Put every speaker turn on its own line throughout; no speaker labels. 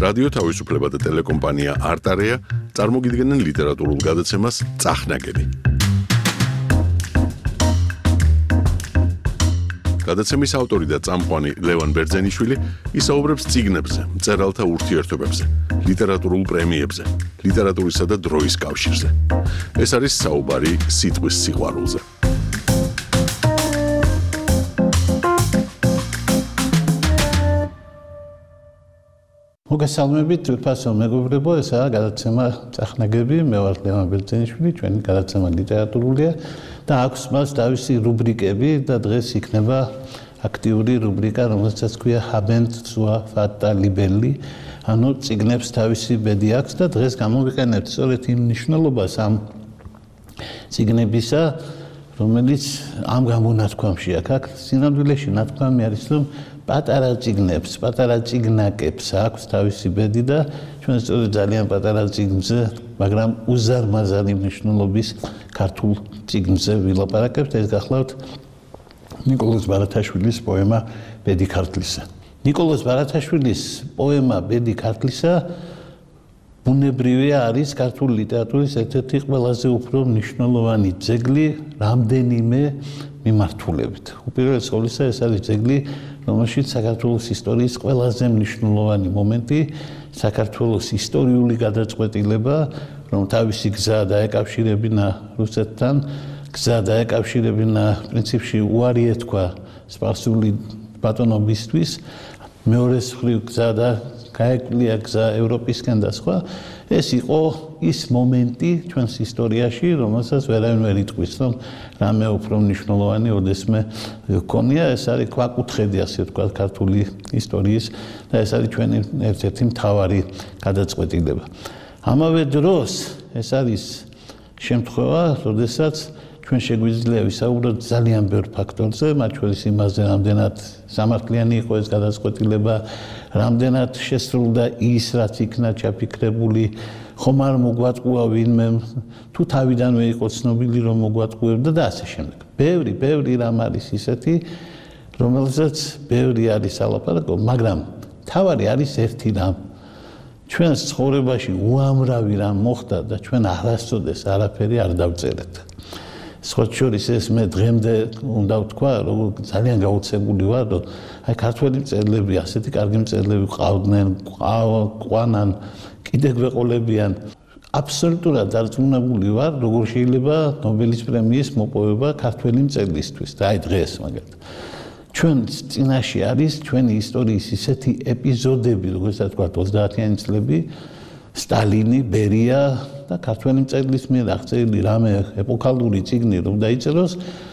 რადიო თავისუფლება და ტელეკომპანია არტარეა წარმოგიდგენენ ლიტერატურულ გადაცემას წახნაგები. გადაცემის ავტორი და წამყვანი ლევან ბერძენიშვილი ისაუბრებს წიგნებზე, მწერალთა ურთიერთობებზე, ლიტერატურულ პრემიებზე, ლიტერატურისა და დროის კავშირზე. ეს არის საუბარი სიტყვის სიყვარულზე.
მოგესალმებით, თვითფასო მეგობრებო, ესაა გადაცემა წახნაგები, მე ვარ ლევან ბერძენიშვილი, ჩვენი გადაცემა ლიტერატურულია და აქვს მას თავისი რუბრიკები და დღეს იქნება აქტიური რუბრიკა, რომელსაც ქვია Habent sua fatta libelli, ანუ წიგნებს თავისი ბედი აქვს და დღეს გამოვიყენებთ სწორედ იმ მნიშვნელობას ამ წიგნებისა, რომელიც ამ გამონათქვამში აქვს. სინამდვილეში ნათქვამი არის, რომ პატარა წიგნებს, პატარა წიგნაკებს აქვს თავისი ბედი და ჩვენ სწორედ ძალიან პატარა წიგნზე, მაგრამ უზარმაზარი მნიშვნელობის ქართულ წიგნზე ვილაპარაკებთ. ეს გახლავთ ნიკოლოზ ბარათაშვილის პოემა ბედი ქართლისა. ნიკოლოზ ბარათაშვილის პოემა ბედი ქართლისა ბუნებრივია არის ქართული ლიტერატურის ერთ-ერთი ყველაზე უფრო მნიშვნელოვანი ძეგლი რამდენიმე მიმართულებით. უპირველეს ყოვლისა ეს არის ძეგლი, რომელშიც საქართველოს ისტორიის ყველაზე მნიშვნელოვანი მომენტი, საქართველოს ისტორიული გადაწყვეტილება, რომ თავისი გზა დაეკავშირებინა რუსეთთან, გზა დაეკავშირებინა პრინციპში უარი ეთქვა სპარსული ბატონობისთვის, მეორეს მხრივ გზა და გაეკვლია გზა ევროპისკენ და სხვა. ეს იყო ის მომენტი ჩვენს ისტორიაში, რომელსაც ვერავინ ვერ იტყვის, რომ რამე უფრო მნიშვნელოვანი ოდესმე ჰქონია. ეს არის ქვაკუთხედი, ასე ვთქვათ, ქართული ისტორიის და ეს არის ჩვენი ერთ-ერთი მთავარი გადაწყვეტილება. ამავე დროს ეს არის შემთხვევა, როდესაც ჩვენ შეგვიძლია ვისაუბროთ ძალიან ბევრ ფაქტორზე, მათ შორის იმაზე, რამდენად სამართლიანი იყო ეს გადაწყვეტილება, რამდენად შესრულდა ის, რაც იქნა ჩაფიქრებული, ხომ არ მოგვატყუა ვინმე, თუ თავიდანვე იყო ცნობილი, რომ მოგვატყუებდა და ასე შემდეგ. ბევრი რამ არის ისეთი, რომელზეც ბევრი არის ალაპარაკო, მაგრამ თავარი არის ერთი რამ. ჩვენს ცხოვრებაში უამრავი რამ მოხდა და ჩვენ არასოდეს არაფერი არ დავწერეთ. სხვა შორის ეს მე დღემდე უნდა ვთქვა, რომ ძალიან გაუცებული ვარ, რომ აი ქართველი მწერლები, ასეთი კარგი მწერლები ყავდნენ, ყვანან, კიდე გვეყოლებიან. აბსოლუტურად დარწმუნებული ვარ, როგორ შეიძლება ნობელის პრემიის მოპოვება ქართველი მწერლისთვის და აი დღეს მაგალითად. ჩვენ წინაშე არის ჩვენი ისტორიის ისეთი ეპიზოდები, როგორცაც თქვა 30-იანი წლები, სტალინი, ბერია და ქართველი მწერლის მიერ აღწერილი რამე ეპოქალური წიგნი რომ დაიწეროს,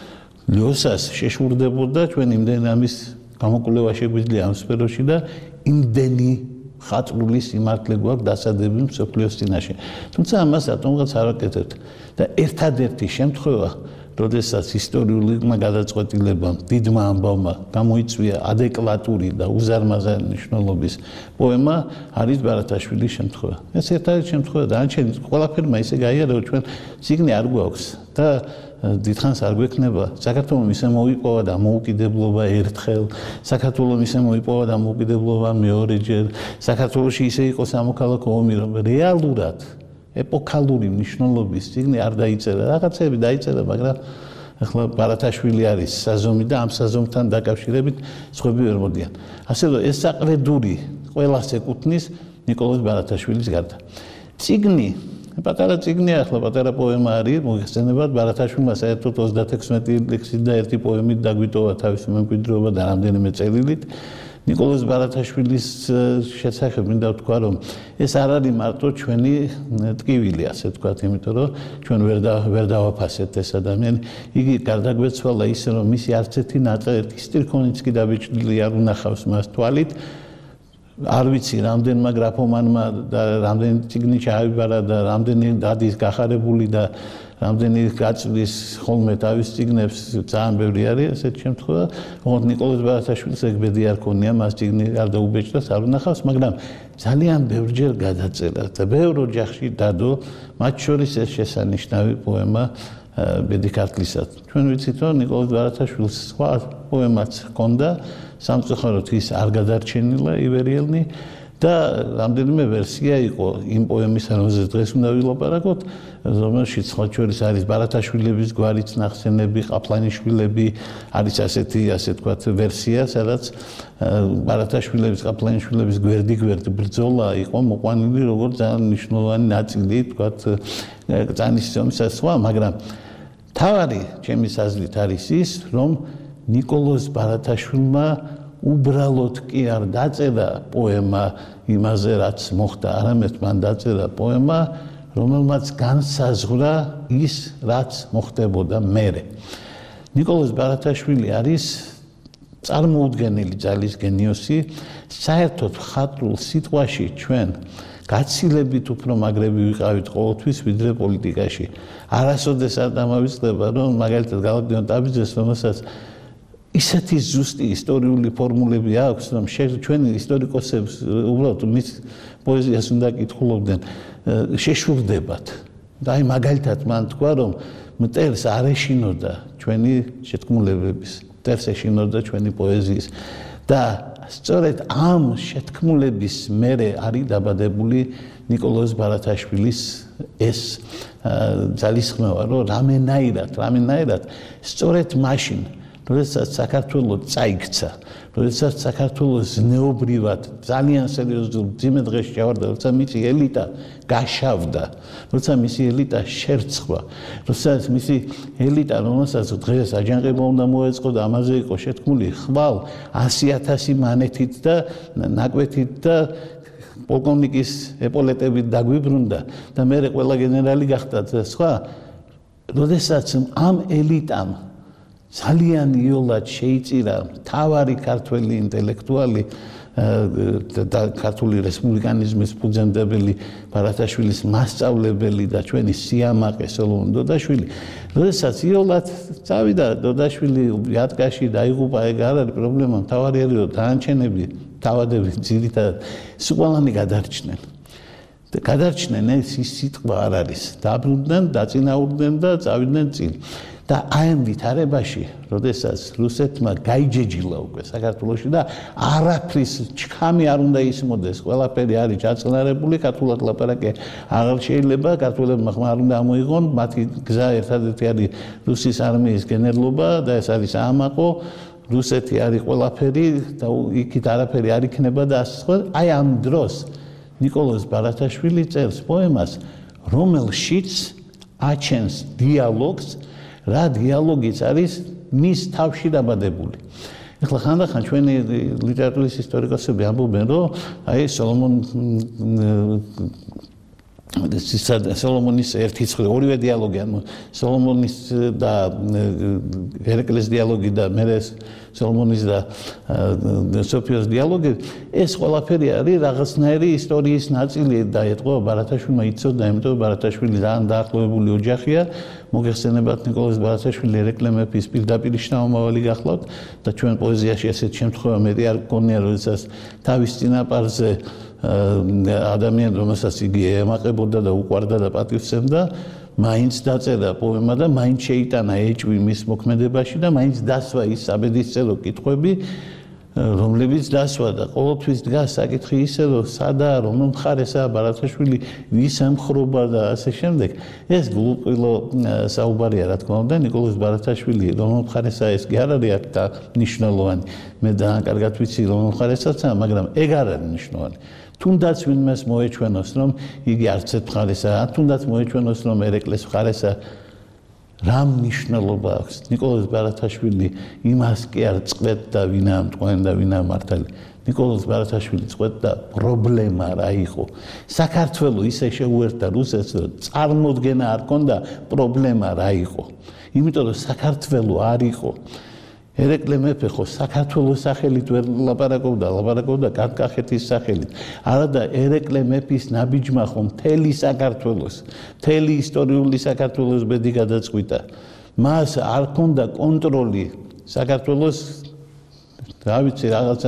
ლიოსას შეშურდებოდა ჩვენ იმდენი ამის გამოკვლევა შეგვიძლია ამ სფეროში და იმდენი ხატული სიმართლე გვაქვს დასადები მსოფლიოს წინაშე. თუმცა ამას რატომღაც არ ვაკეთებთ და ერთადერთი შემთხვევა, როდესაც ისტორიულმა გადაწყვეტილებამ, დიდმა ამბავმა გამოიწვია ადეკვატური და უზარმაზარი მნიშვნელობის პოემა, არის ბარათაშვილის შემთხვევა. ეს ერთადერთი შემთხვევა, დანარჩენი ყველაფერმა ისე გაიარა, რომ ჩვენ წიგნი არ გვაქვს და დიდხანს არ გვექნება. საქართველოს ისე მოიპოვა და მოუკიდებლობა ერთხელ, საქართველოს ისე მოიპოვა და მოუკიდებლობა მეორეჯერ, საქართველოში ისე იყო სამოქალაქო ომი, რომ რეალურად ეპოქალური მნიშვნელობის წიგნი არ დაიწერა. რაღაცები დაიწერა, მაგრამ ახლა ბარათაშვილი არის საზომი და ამ საზომთან დაკავშირებით სხვები ვერ მოდიან. ასე რომ ეს საყრედური ყველას ეკუთვნის ნიკოლოზ ბარათაშვილის გარდა. წიგნი, პატარა წიგნია, ახლა პატარა პოემა არის, მოგეხსენებათ, ბარათაშვილმა საერთოდ 36 ლექსით და ერთი პოემით დაგვიტოვა თავისი მემკვიდრეობა და რამდენიმე წერილით. ნიკოლოზ ბარათაშვილის შესახებ მინდა ვთქვა, რომ ეს არ არის მარტო ჩვენი ტკივილი, ასე ვთქვათ, იმიტომ რომ ჩვენ ვერ დავაფასეთ ეს ადამიანი. იგი გარდაგვეცვალა ისე, რომ მისი არც ერთი ნაწერი სტრიქონიც კი დაბეჭდილი არ უნახავს მას თვალით. არ ვიცი, რამდენმა გრაფომანმა და რამდენი წიგნი ჩაიბარა და რამდენი დადის გახარებული და რამდენი გაწვდის ხოლმე თავის წიგნებს, ძალიან ბევრი არის ესეთი შემთხვევა. ოღონდ ნიკოლოზ ბარათაშვილს ეგ ბედი არ ქონია, მას წიგნი არ დაუბეჭდას, არ უნახავს, მაგრამ ძალიან ბევრჯერ გადაწერა და ბევრ ოჯახში დადო, მათ შორის ეს შესანიშნავი პოემა ბედი ქართლისა. ჩვენ ვიცით, რომ ნიკოლოზ ბარათაშვილს სხვა პოემაც ჰქონდა, სამწუხაროდ ის არ გადარჩენილა ივერიელნი და რამდენიმე ვერსია იყო იმ პოემის, რომელზეც დღეს უნდა ვილაპარაკოთ, რომელშიც სხვა შორის არის ბარათაშვილების გვარიც ნახსენები, ყაფლანიშვილები, არის ასე თქვათ ვერსია, სადაც ბარათაშვილების, ყაფლანიშვილების გვერდიგვერდ ბრძოლა იყო მოყვანილი როგორც ძალიან მნიშვნელოვანი ნაწილი, თქვათ, ბრძანის ომისა სხვა, მაგრამ თავარი ჩემი აზრით არის ის, რომ ნიკოლოზ ბარათაშვილმა უბრალოდ კი არ დაწერა პოემა იმაზე, რაც მოხდა, არამედ მან დაწერა პოემა, რომელმაც განსაზღვრა ის, რაც მოხდებოდა მერე. ნიკოლოზ ბარათაშვილი არის წარმოუდგენელი ძალის გენიოსი, საერთოდ ხატრულ სიტყვაში ჩვენ გაცილებით უფრო მაგრები ვიყავით ყოველთვის, ვიდრე პოლიტიკაში. არასოდეს არ დამავიწყდება, რომ მაგალითად გალაკტიონ ტაბიძეს, რომელსაც ისეთი ზუსტი ისტორიული ფორმულები აქვს, რომ ჩვენი ისტორიკოსებს უბრალოდ მის პოეზიას უნდა კითხულობდნენ, შეშურდებათ. და აი მაგალითად მან თქვა, რომ მტერს არ ეშინოდა ჩვენი შეთქმულებების, მტერს ეშინოდა ჩვენი პოეზიის. და სწორედ ამ შეთქმულების მერე არის დაბადებული ნიკოლოზ ბარათაშვილის ეს ძალისხმევა, რომ რამენაირად სწორედ მაშინ როდესაც საქართველო წაიქცა, როდესაც საქართველო ზნეობრივად ძალიან სერიოზულ ძიმე დღეს ჩავარდა, როცა მისი ელიტა გაშავდა, როცა მისი ელიტა შერცხვა, როცა მისი ელიტა, რომელსაც დღეს აჯანყება უნდა მოეწყო და ამაზე იყო შეთქმული ხვალ 100,000 მანეთით და ნაკვეთით და პოლკოვნიკის ეპოლეტებით დაგვიბრუნდა და მერე ყველა გენერალი გახდა და სხვა, როდესაც ამ ელიტამ ძალიან იოლად შეიწირა მთავარი ქართველი ინტელექტუალი და ქართული რესპუბლიკანიზმის ფუძემდებელი ბარათაშვილის მასწავლებელი და ჩვენი სიამაყე სოლომონ დოდაშვილი, როდესაც იოლად წავიდა დოდაშვილი იატკაში დაიღუპა, ეგ არ არის პრობლემა, მთავარი არის რომ დაანჩენები თავადები ძირითადად სულანი გადარჩნენ. გადარჩნენ ეს სიტყვა არ არის. დაბრუნდნენ, დაწინაურდნენ და წავიდნენ წინ. და აი ამ ვითარებაში, როდესაც რუსეთმა გაიჯეჯილა უკვე საქართველოში და არაფრის ჩქამი არ უნდა ისმოდეს, ყველაფერი არის ჩაწყნარებული, ქართულად ლაპარაკი აღარ შეიძლება, ქართველებმა ხმა არ უნდა ამოიღონ, მათი გზა ერთადერთი არის რუსის არმიის გენერლობა და ეს არის აამაყო, რუსეთი არის ყველაფერი და იქით არაფერი არ იქნება და ასე სხვა. აი ამ დროს ნიკოლოზ ბარათაშვილი წერს პოემას, რომელშიც აჩენს დიალოგს, რა დიალოგიც არის მის თავში დაბადებული. ეხლა ხანდახან ჩვენი ლიტერატურის ისტორიკოსები ამბობენ, რომ აი სოლომონის ერთი ცხრა, ორივე დიალოგი, ანუ სოლომონის და ერეკლეს დიალოგი და მერე სოლომონის და სოფიოს დიალოგი, ეს ყველაფერი არის რაღაცნაირი ისტორიის ნაწილი და ეტყობა ბარათაშვილმა იცოდა, იმიტომ რომ ბარათაშვილი ძალიან დაახლოებული ოჯახია, მოგეხსენებათ ნიკოლოზ ბარათაშვილი ერეკლე მეფის პირდაპირ შთამომავალი გახლავთ და ჩვენ პოეზიაში ასეთ შემთხვევა მეტი არ გქონია, როდესაც თავის წინაპარზე ადამიანი, რომელსაც იგი ემაყებოდა და უყვარდა და პატივსცემდა, მაინც დაწერა პოემა და მაინც შეიტანა ეჭვი მის მოქმედებაში და მაინც დასვა ის საბედისწერო კითხვები, რომლებიც დასვა და ყოველთვის დგას საკითხი ისე, რომ სადაა, რომელ მხარესაა ბარათაშვილი, ვის ემხრობა და ასე შემდეგ. ეს გულუყვილო საუბარია, რა თქმა უნდა, ნიკოლოზ ბარათაშვილი, რომელ მხარესაა, ეს კი არ არის აქ მნიშვნელოვანი. მე ძალიან კარგად ვიცი, რომელ მხარესაცაა, მაგრამ ეგ არ არის მნიშვნელოვანი. თუნდაც ვინმეს მოეჩვენოს, რომ იგი არც ერთ მხარესაა, თუნდაც მოეჩვენოს, რომ ერეკლეს მხარესაა, რა მნიშვნელობა აქვს ნიკოლოზ ბარათაშვილი იმას კი არ წყვეტდა, ვინაა მტყვანი და ვინაა მართალი. ნიკოლოზ ბარათაშვილი წყვეტდა პრობლემა რა იყო. საქართველო ისე შეუერთდა რუსეთს, რომ წარმოდგენა არ ჰქონდა პრობლემა რა იყო. იმიტომ რომ საქართველო არ იყო. ერეკლე მეფე ხო საქართველოს სახელით ვერ ლაპარაკობდა კახეთის სახელით. არადა ერეკლე მეფის ნაბიჯმა ხო მთელი საქართველოს, მთელი ისტორიული საქართველოს ბედი გადაწყვიტა. მას არ ჰქონდა კონტროლი საქართველოს, რა ვიცი, რაღაცა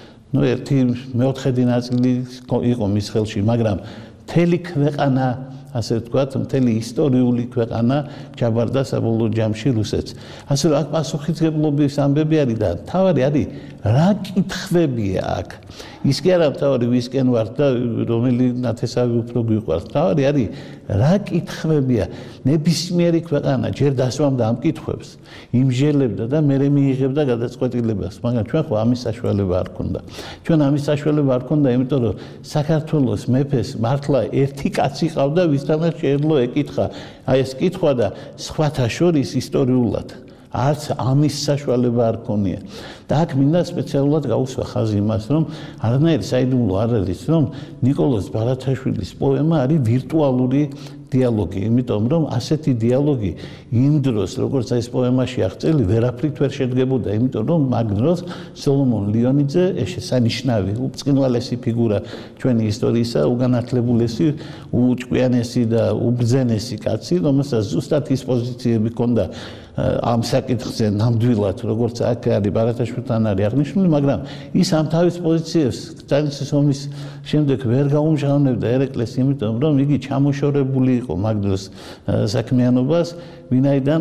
ერთი მეოთხედი ნაწილი იყო მის ხელში, მაგრამ მთელი ქვეყანა ასე ვთქვათ, მთელი ისტორიული ქვეყანა ჩაბარდა საბოლოო ჯამში რუსეთს. ასე რომ აქ პასუხისმგებლობის ამბები არის და თავარი არის რა კითხვებია აქ. ის კი არა თავარი ვისკენ ვარ და რომელი ნათესავი უფრო გვიყვარს. თავარი არის რა კითხვებია. ნებისმიერი ქვეყანა ჯერ დასვამდა ამ კითხვებს, იმჟელებდა და მერე მიიღებდა გადაწყვეტილებას. მაგრამ ჩვენ ხო ამის საშუალება არ ქონდა. ჩვენ ამის საშუალება არ ქონდა, იმიტომ რომ საქართველოს მეფეს მართლა ერთი კაცი ყავდა, ვისთანაც შეეძლო ეკითხა. აი ეს კითხვა და სხვათა შორის ისტორიულად არც ამის საშუალება არ ქონია. და აქ მინდა სპეციალურად გაუსვა ხაზი იმას, რომ არანაირი საიდუმლო არ არის, რომ ნიკოლოზ ბარათაშვილის პოემა არის ვირტუალური დიალოგი, იმიტომ რომ ასეთი დიალოგი იმ დროს, როგორც ეს პოემაში აღწერილი, ვერაფრით ვერ შედგებოდა, იმიტომ რომ მაგ დროს სოლომონ ლიონიძე, შესანიშნავი, უბრწყინვალესი ფიგურა ჩვენი ისტორიისა, უგანათლებულესი, უჭკვიანესი და უბრძენესი კაცი, რომელსაც ზუსტად ის პოზიციები ჰქონდა ამ საკითხზე ნამდვილად, როგორც აქ არის ბარათაშვილთან არის აღნიშნული, მაგრამ ის ამ თავის პოზიციებს ძალისის ომის შემდეგ ვერ გაუმჟღავნებდა ერეკლეს, იმიტომ რომ იგი ჩამოშორებული იყო მაგ დროს საქმიანობას, ვინაიდან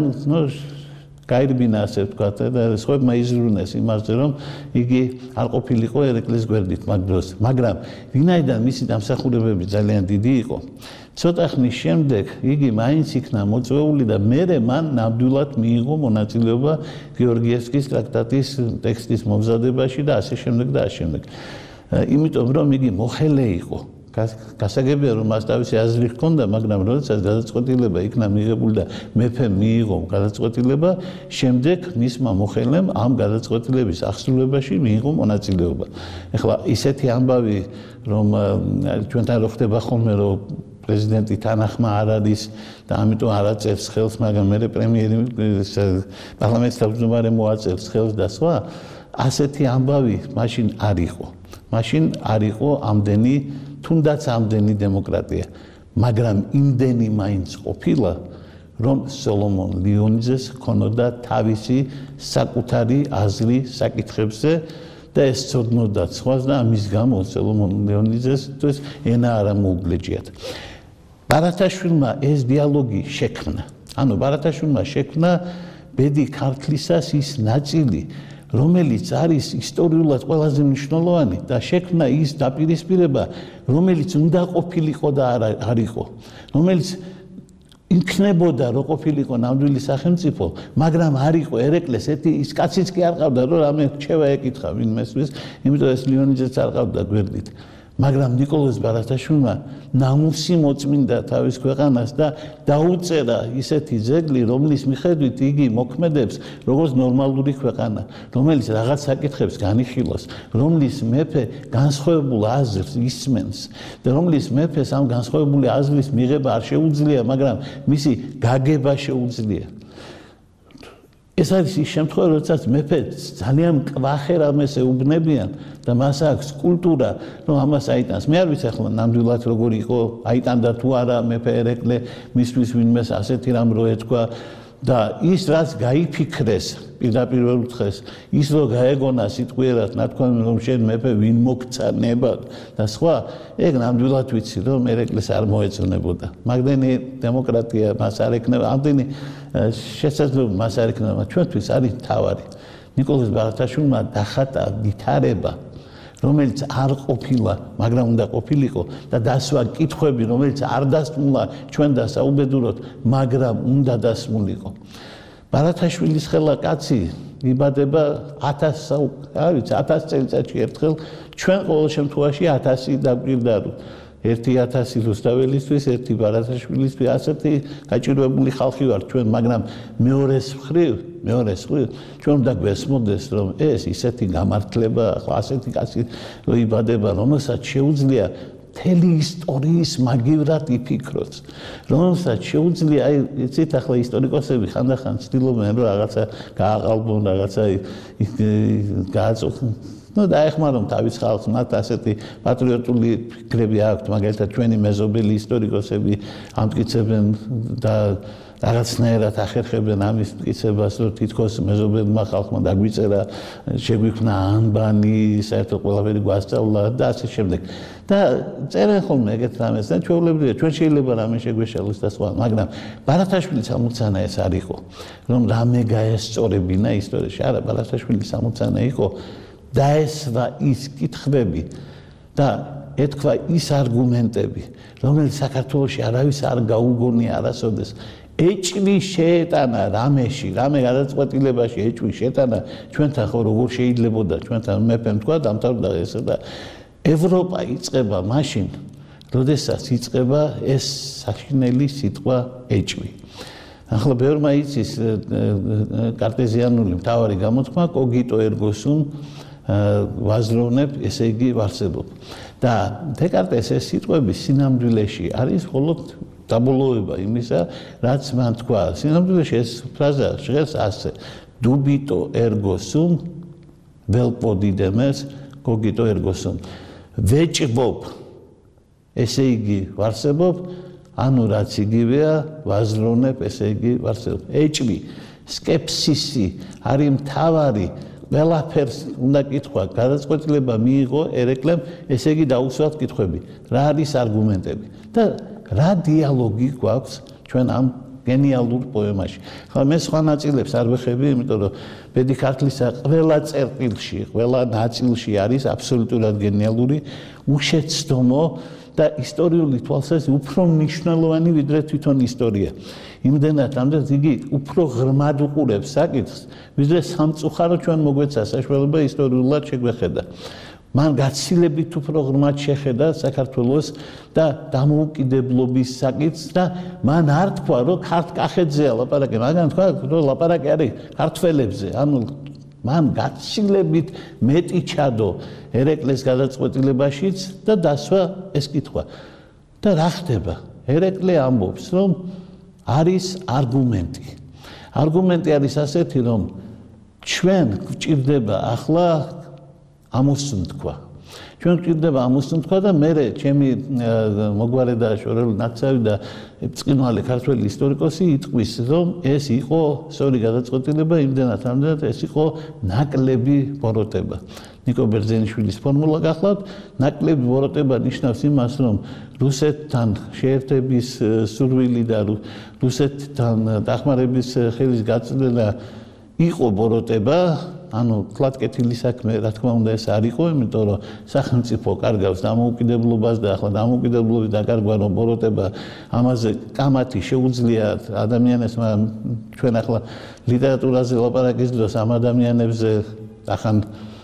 გაირბინა ასე ვთქვათ და სხვებმა იზრუნეს იმაზე, რომ იგი არ ყოფილიყო ერეკლეს გვერდით მაგ დროს, მაგრამ ვინაიდან მისი დამსახურებები ძალიან დიდი იყო, ცოტა ხნის შემდეგ იგი მაინც იქნა მოწვეული და მერე მან ნამდვილად მიიღო მონაწილეობა გეორგიევსკის ტრაქტატის ტექსტის მომზადებაში და ასე შემდეგ და ასე შემდეგ. იმიტომ რომ იგი მოხელე იყო. გასაგებია რომ მას თავისი აზრი ჰქონდა, მაგრამ როდესაც გადაწყვეტილება იქნა მიღებული და მეფემ მიიღო გადაწყვეტილება, შემდეგ მისმა მოხელემ ამ გადაწყვეტილების აღსრულებაში მიიღო მონაწილეობა. ეხლა ისეთი ამბავი, რომ ჩვენთან რო ხდება ხოლმე, რომ პრეზიდენტი თანახმა არ არის და ამიტომ არ აწერს ხელს, მაგრამ მე პრემიერი პარლამენტის თავმჯდომარე მოაწერს ხელს და სხვა, ასეთი ამბავი მაშინ არ იყო. მაშინ არ იყო ამდენი, თუნდაც ამდენი დემოკრატია, მაგრამ იმდენი მაინც ყოფილა, რომ სოლომონ ლიონიძეს ჰქონოდა თავისი საკუთარი აზრი საკითხებზე და ეს ცოდნოდა სხვას და ამის გამო სოლომონ ლიონიძეს ენა არ მოუგლეჯიათ. ბარათაშვილმა ეს დიალოგი შექმნა. ანუ ბარათაშვილმა შექმნა ბედი ქართლისას ის ნაწილი, რომელიც არის ისტორიულად ყველაზე მნიშვნელოვანი და შექმნა ის დაპირისპირება, რომელიც უნდა ყოფილიყო და არ იყო, რომელიც იქნებოდა რომ ყოფილიყო ნამდვილი სახელმწიფო, მაგრამ არ იყო ერეკლეს ის კაციც კი არ ყავდა, რომ რამე რჩევა ეკითხა ვინმესთვის, იმიტომ ეს ლიონიძეც არ ყავდა გვერდით. მაგრამ ნიკოლოზ ბარათაშვილმა ნამუსი მოწმინდა თავის ქვეყანას და დაუწერა ისეთი ძეგლი, რომლის მიხედვით იგი მოქმედებს როგორც ნორმალური ქვეყანა, რომელიც რაღაც საკითხებს განიხილავს, რომლის მეფე განსხვავებულ აზრს ისმენს და რომლის მეფეს ამ განსხვავებული აზრის მიღება არ შეუძლია, მაგრამ მისი გაგება შეუძლია. ეს არის ის შემთხვევა, როდესაც მეფე ძალიან მკვახე რამეს ეუბნებიან და მას აქვს კულტურა, რომ ამას აიტანს. მე არ ვიცი ახლა ნამდვილად როგორი იყო, აიტანდა თუ არა მეფე ერეკლე მისთვის ვინმეს ასეთი რამ რო ეთქვა და ის რაც გაიფიქრეს პირდაპირ ვერ უთხრეს, ის რო გაეგონა სიტყვიერად ნათქვამი, რომ შენ მეფე ვინ მოგცა ნებად და სხვა, ეგ ნამდვილად ვიცი, რომ ერეკლეს არ მოეწონებოდა. მაგდენი დემოკრატია მას არ ექნება, ამდენი შესაძლებლობა მას არ ექნება, ჩვენთვის არის მთავარი. ნიკოლოზ ბარათაშვილმა დახატა ვითარება, რომელიც არ ყოფილა, მაგრამ უნდა ყოფილიყო და დასვა კითხვები, რომელიც არ დასმულა ჩვენ დასაუბედუროთ, მაგრამ უნდა დასმულიყო. ბარათაშვილის ხელა კაცი იბადება 1000 წელიწადში ერთხელ, ჩვენ ყოველ შემთხვევაში 1000 დაგვირდა. ერთი 1000 რუსთაველისთვის, ერთი ბარათაშვილისთვის, ასეთი გაჭირვებული ხალხი ვართ ჩვენ, მაგრამ მეორეს მხრივ ჩვენ უნდა გვესმოდეს, რომ ეს ისეთი გამართლება, ასეთი კაცი რო იბადება, რომელსაც შეუძლია მთელი ისტორიის მაგივრად იფიქროს, რომელსაც შეუძლია, აი, იცით, ახლა ისტორიკოსები ხანდახან ცდილობენ, რომ რაღაცა გააყალბონ, რაღაცა ნუ დაეხმაროთ თავის ხალხს, მათ ასეთი პატრიოტული ფიქრები აქვთ, მაგალითად ჩვენი მეზობელი ისტორიკოსები ამტკიცებენ და რაღაცნაირად ახერხებენ ამის მტკიცებას, რომ თითქოს მეზობელმა ხალხმა დაგვიწერა, შეგვიქმნა ანბანი, საერთოდ ყველაფერი გვასწავლა და ასე შემდეგ. და წერენ ხოლმე ეგეთ რამეს და ჩვეულებრივია, ჩვენ შეიძლება რამე შეგვეშალოს და სხვა, მაგრამ ბარათაშვილის ამოცანა ეს არ იყო, რომ რამე გაესწორებინა ისტორიაში. არა, ბარათაშვილის ამოცანა იყო დაესვა ის კითხვები და ეთქვა ის არგუმენტები, რომელიც საქართველოში არავის არ გაუგონია არასოდეს. ეჭვი შეეტანა რამეში, რამე გადაწყვეტილებაში ეჭვი შეეტანა ჩვენთან ხო როგორ შეიძლებოდა ჩვენთან მეფემ თქვა დამთავრდა ესე და ევროპა იწყება მაშინ, როდესაც იწყება ეს საშინელი სიტყვა ეჭვი. ახლა ბევრმა იცის კარტეზიანული მთავარი გამოთქმა კოგიტო ერგო სუმ ვაზროვნებ, ესე იგი ვარსებობ. და დეკარტეს ეს სიტყვები სინამდვილეში არის მხოლოდ დაბოლოება იმისა, რაც მან თქვა. სინამდვილეში ეს ფრაზა ჟღერს ასე: dubito ergo sum, vel podidemes cogito ergo sum. ვეჭბობ, ესე იგი ვარსებობ, ანუ რაც იგივეა, ვაზროვნებ, ესე იგი ვარსებობ. ეჭვი, სკეპსისი არის მთავარი ყველაფერს უნდა კითხვა, გადაწყვეტილება მიიღო ერეკლემ, ესე იგი დაუსვათ კითხვები, რა არის არგუმენტები და რა დიალოგი გვაქვს ჩვენ ამ გენიალურ პოემაში. ხა მე სხვა ნაწილებს არ ვეხები, იმიტომ რომ ბედი ქართლისა ყველა წერტილში, ყველა ნაწილში არის აბსოლუტურად გენიალური, უშეცდომო და ისტორიული თვალსაზრისით უფრო მნიშვნელოვანი ვიდრე თვითონ ისტორია. იმდენად ამდენად იგი უფრო ღრმად უყურებს საკითხს, ვიდრე სამწუხარო ჩვენ მოგვეცა საშუალება ისტორიულად შეგვეხედა. მან გაცილებით უფრო ღრმად შეხედა საქართველოს და დამოუკიდებლობის საკითხს და მან არ თქვა, რომ ქართკახეთზეა ლაპარაკი, მაგრამ თქვა, რომ ლაპარაკი არის ქართველებზე. ანუ მან გაცილებით მეტი ჩადო ერეკლეს გადაწყვეტილებაშიც და დასვა ეს კითხვა. და რა ხდება? ერეკლე ამბობს, რომ არის არგუმენტი. არგუმენტი არის ასეთი, რომ ჩვენ გვჭირდება ახლა ამოსუნთქვა. ჩვენ გვჭირდება ამოსუნთქვა და მე ჩემი მოგვარე და შორეული ნაცავი და ბრწყინვალე ქართველი ისტორიკოსი იტყვის, რომ ეს იყო სწორი გადაწყვეტილება, იმდენად ამდენად ეს იყო ნაკლები ბოროტება. ნიკო ბერძენიშვილის ფორმულა გახლავთ, ნაკლები ბოროტება ნიშნავს იმას, რომ რუსეთთან შეერთების სურვილი და რუსეთთან დახმარების ხელის გაწვდენა იყო ბოროტება, ანუ თლათკეთილი საქმე, რა თქმა უნდა, ეს არ იყო, იმიტომ რომ სახელმწიფო კარგავს დამოუკიდებლობას და ახლა დამოუკიდებლობის დაკარგვა რომ ბოროტება, ამაზე კამათი შეუძლია ადამიანებს, მაგრამ ჩვენ ახლა ლიტერატურაზე ლაპარაკის დროს ამ ადამიანებზე ახან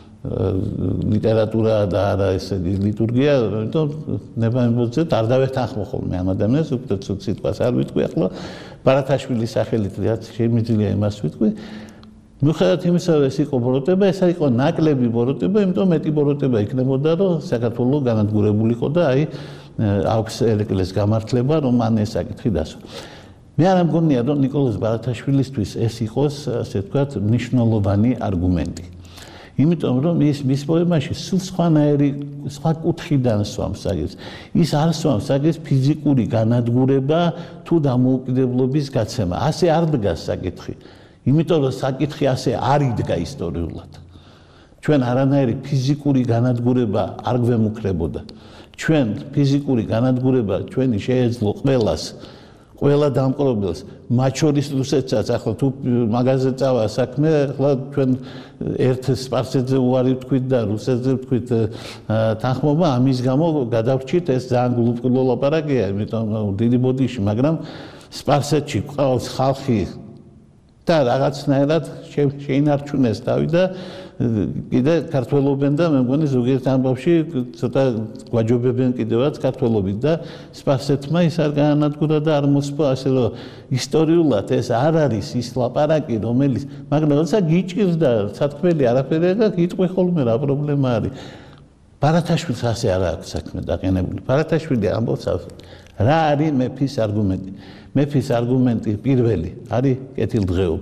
ლიტერატურა და არა ესე ლიტურგია, იმიტომ ნებამებოძე არ დავეთანხმო ხოლმე ამ ადამიანს, უკვე ცუდ სიტყვას არ ვიტყვი, ახლა ბარათაშვილის სახელით რაც შემიძლია იმას ვიტყვი. მიუხედავად იმისა, რომ ეს იყო ბოროტება, ეს იყო ნაკლები ბოროტება, იმიტომ მეტი ბოროტება იქნებოდა, რომ საქართველო განადგურებულიყო და აი აქვს ერეკლეს გამართლება, რომ მან ეს საკითხი დასვა. მე არ მგონია, რომ ნიკოლოზ ბარათაშვილისთვის ეს იყოს, ასე ვთქვათ, მნიშვნელოვანი არგუმენტი. იმიტომ რომ მის პოემაში სულ სხვანაირი სხვა კუთხიდან swams საკითხს. ის არ swams საკითხს ფიზიკური განადგურება თუ დამოუკიდებლობის გაცემა. ასე არ დგას საკითხი. იმიტომ რომ საკითხი ასე არ იდგა ისტორიულად. ჩვენ არანაირი ფიზიკური განადგურება არ გვემუქრებოდა. ჩვენ ფიზიკური განადგურება ჩვენი შეეძლო ყველა დამპყრობელს, მათ შორის რუსეთსაც, ახლა თუ მაღაზიაზე წავა საქმე, ახლა ჩვენ ერთ სპარსეთზე უარი ვთქვით და რუსეთზე ვთქვით თანხმობა, ამის გამო გადავრჩით, ეს ძალიან გულუბრყვილო ლაპარაკია, იმიტომ დიდი ბოდიში, მაგრამ სპარსეთში ყავს ხალხი და რაღაცნაირად შეინარჩუნეს თავი და კიდე ქართველობენ და მე მგონი ზოგიერთ ამბავში ცოტა გვაჯობებენ კიდევაც ქართველობით და სპარსეთმა ის არ გაანადგურა და არ მოსპო, ასე რომ ისტორიულად ეს არ არის ის ლაპარაკი, რომელიც, მაგრამ როცა გიჭირდა სათქმელი არაფერი არ გაქვს, იტყვი ხოლმე რა პრობლემა არის. ბარათაშვილს ასე არ აქვს საქმე დაყენებული. ბარათაშვილი ამბობს, რა არის მეფის არგუმენტი. მეფის არგუმენტი პირველი არის კეთილდღეობა.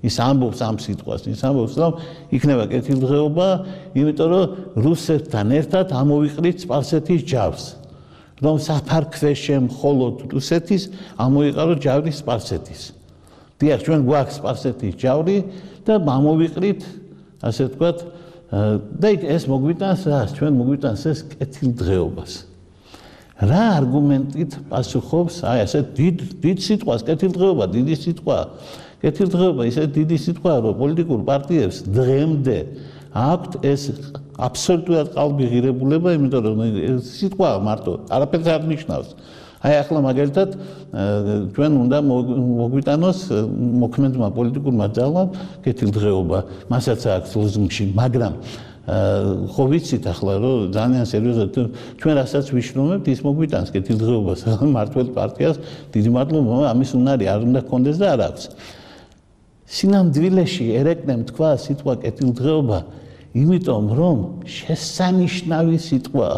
ის ამბობს ამ სიტყვას, ის ამბობს, რომ იქნება კეთილდღეობა, იმიტომ რომ რუსეთთან ერთად ამოვიყრით სპარსეთის ჯავს. რომ საფარქვეშე მხოლოდ რუსეთის ამოიყარო ჯავრი სპარსეთის. დიახ, ჩვენ გვაქვს სპარსეთის ჯავრი და ამოვიყრით, ასე ვთქვათ, და ეს მოგვიტანს რას? ჩვენ მოგვიტანს ეს კეთილდღეობას. რა არგუმენტით პასუხობს აი ასე დიდ სიტყვას კეთილდღეობა, დიდი სიტყვა. კეთილდღეობა ისე დიდი სიტყვაა, რომ პოლიტიკურ პარტიებს დღემდე აქვთ ეს აბსოლუტურად ყალბი ღირებულება, იმიტომ რომ სიტყვა მარტო არაფერს არ ნიშნავს. აი ახლა მაგალითად ჩვენ უნდა მოგვიტანოს მოქმედმა პოლიტიკურმა ძალამ კეთილდღეობა, მასაც აქვს ლოზუნგში, მაგრამ ხო ვიცით ახლა რომ ძალიან სერიოზულად ჩვენ რასაც ვიშრომებთ, ის მოგვიტანს კეთილდღეობას მართველ პარტიას. დიდი მადლობა, ამის უნარი არ უნდა გქონდეს და არ აქვს. სინამდვილეში ერეკლემ თქვა სიტყვა კეთილდღეობა, იმიტომ რომ შესანიშნავი სიტყვაა.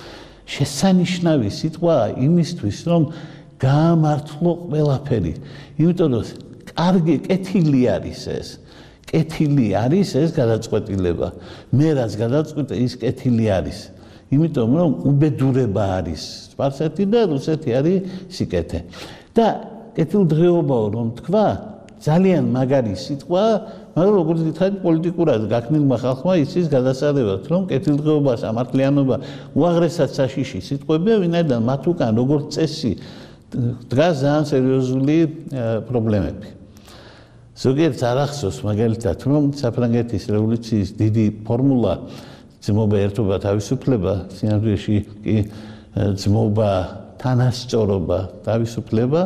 შესანიშნავი სიტყვაა იმისთვის, რომ გაამართლო ყველაფერი. იმიტომ რომ კარგი კეთილი არის ეს. კეთილი არის ეს გადაწყვეტილება. მე რაც გადაწყვეტე, ის კეთილი არის. იმიტომ რომ უბედურება არის სპარსეთი და რუსეთი არის სიკეთე. და კეთილდღეობაო რომ თქვა, ძალიან მაგარი სიტყვა, მაგრამ როგორც გითხარით, პოლიტიკურად გაქნილმა ხალხმა იცის გადასაღებად, რომ კეთილდღეობა, სამართლიანობა უაღრესად საშიში სიტყვებია, ვინაიდან მათ უკან როგორც წესი დგას ძალიან სერიოზული პრობლემები. ზოგიერთს არ ახსოვს მაგალითად, რომ საფრანგეთის რევოლუციის დიდი ფორმულა ძმობა, ერთობა, თავისუფლება, სინამდვილეში კი ძმობა, თანასწორობა, თავისუფლება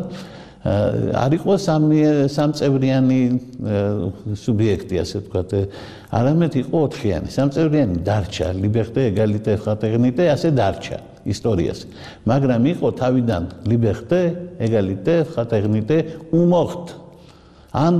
არ იყო სამწევრიანი სუბიექტი, ასე ვთქვათ, არამედ იყო ოთხიანი. სამწევრიანი დარჩა, liberté, égalité, fraternité, ასე დარჩა ისტორიას. მაგრამ იყო თავიდან liberté, égalité, fraternité, უმოხთ. ან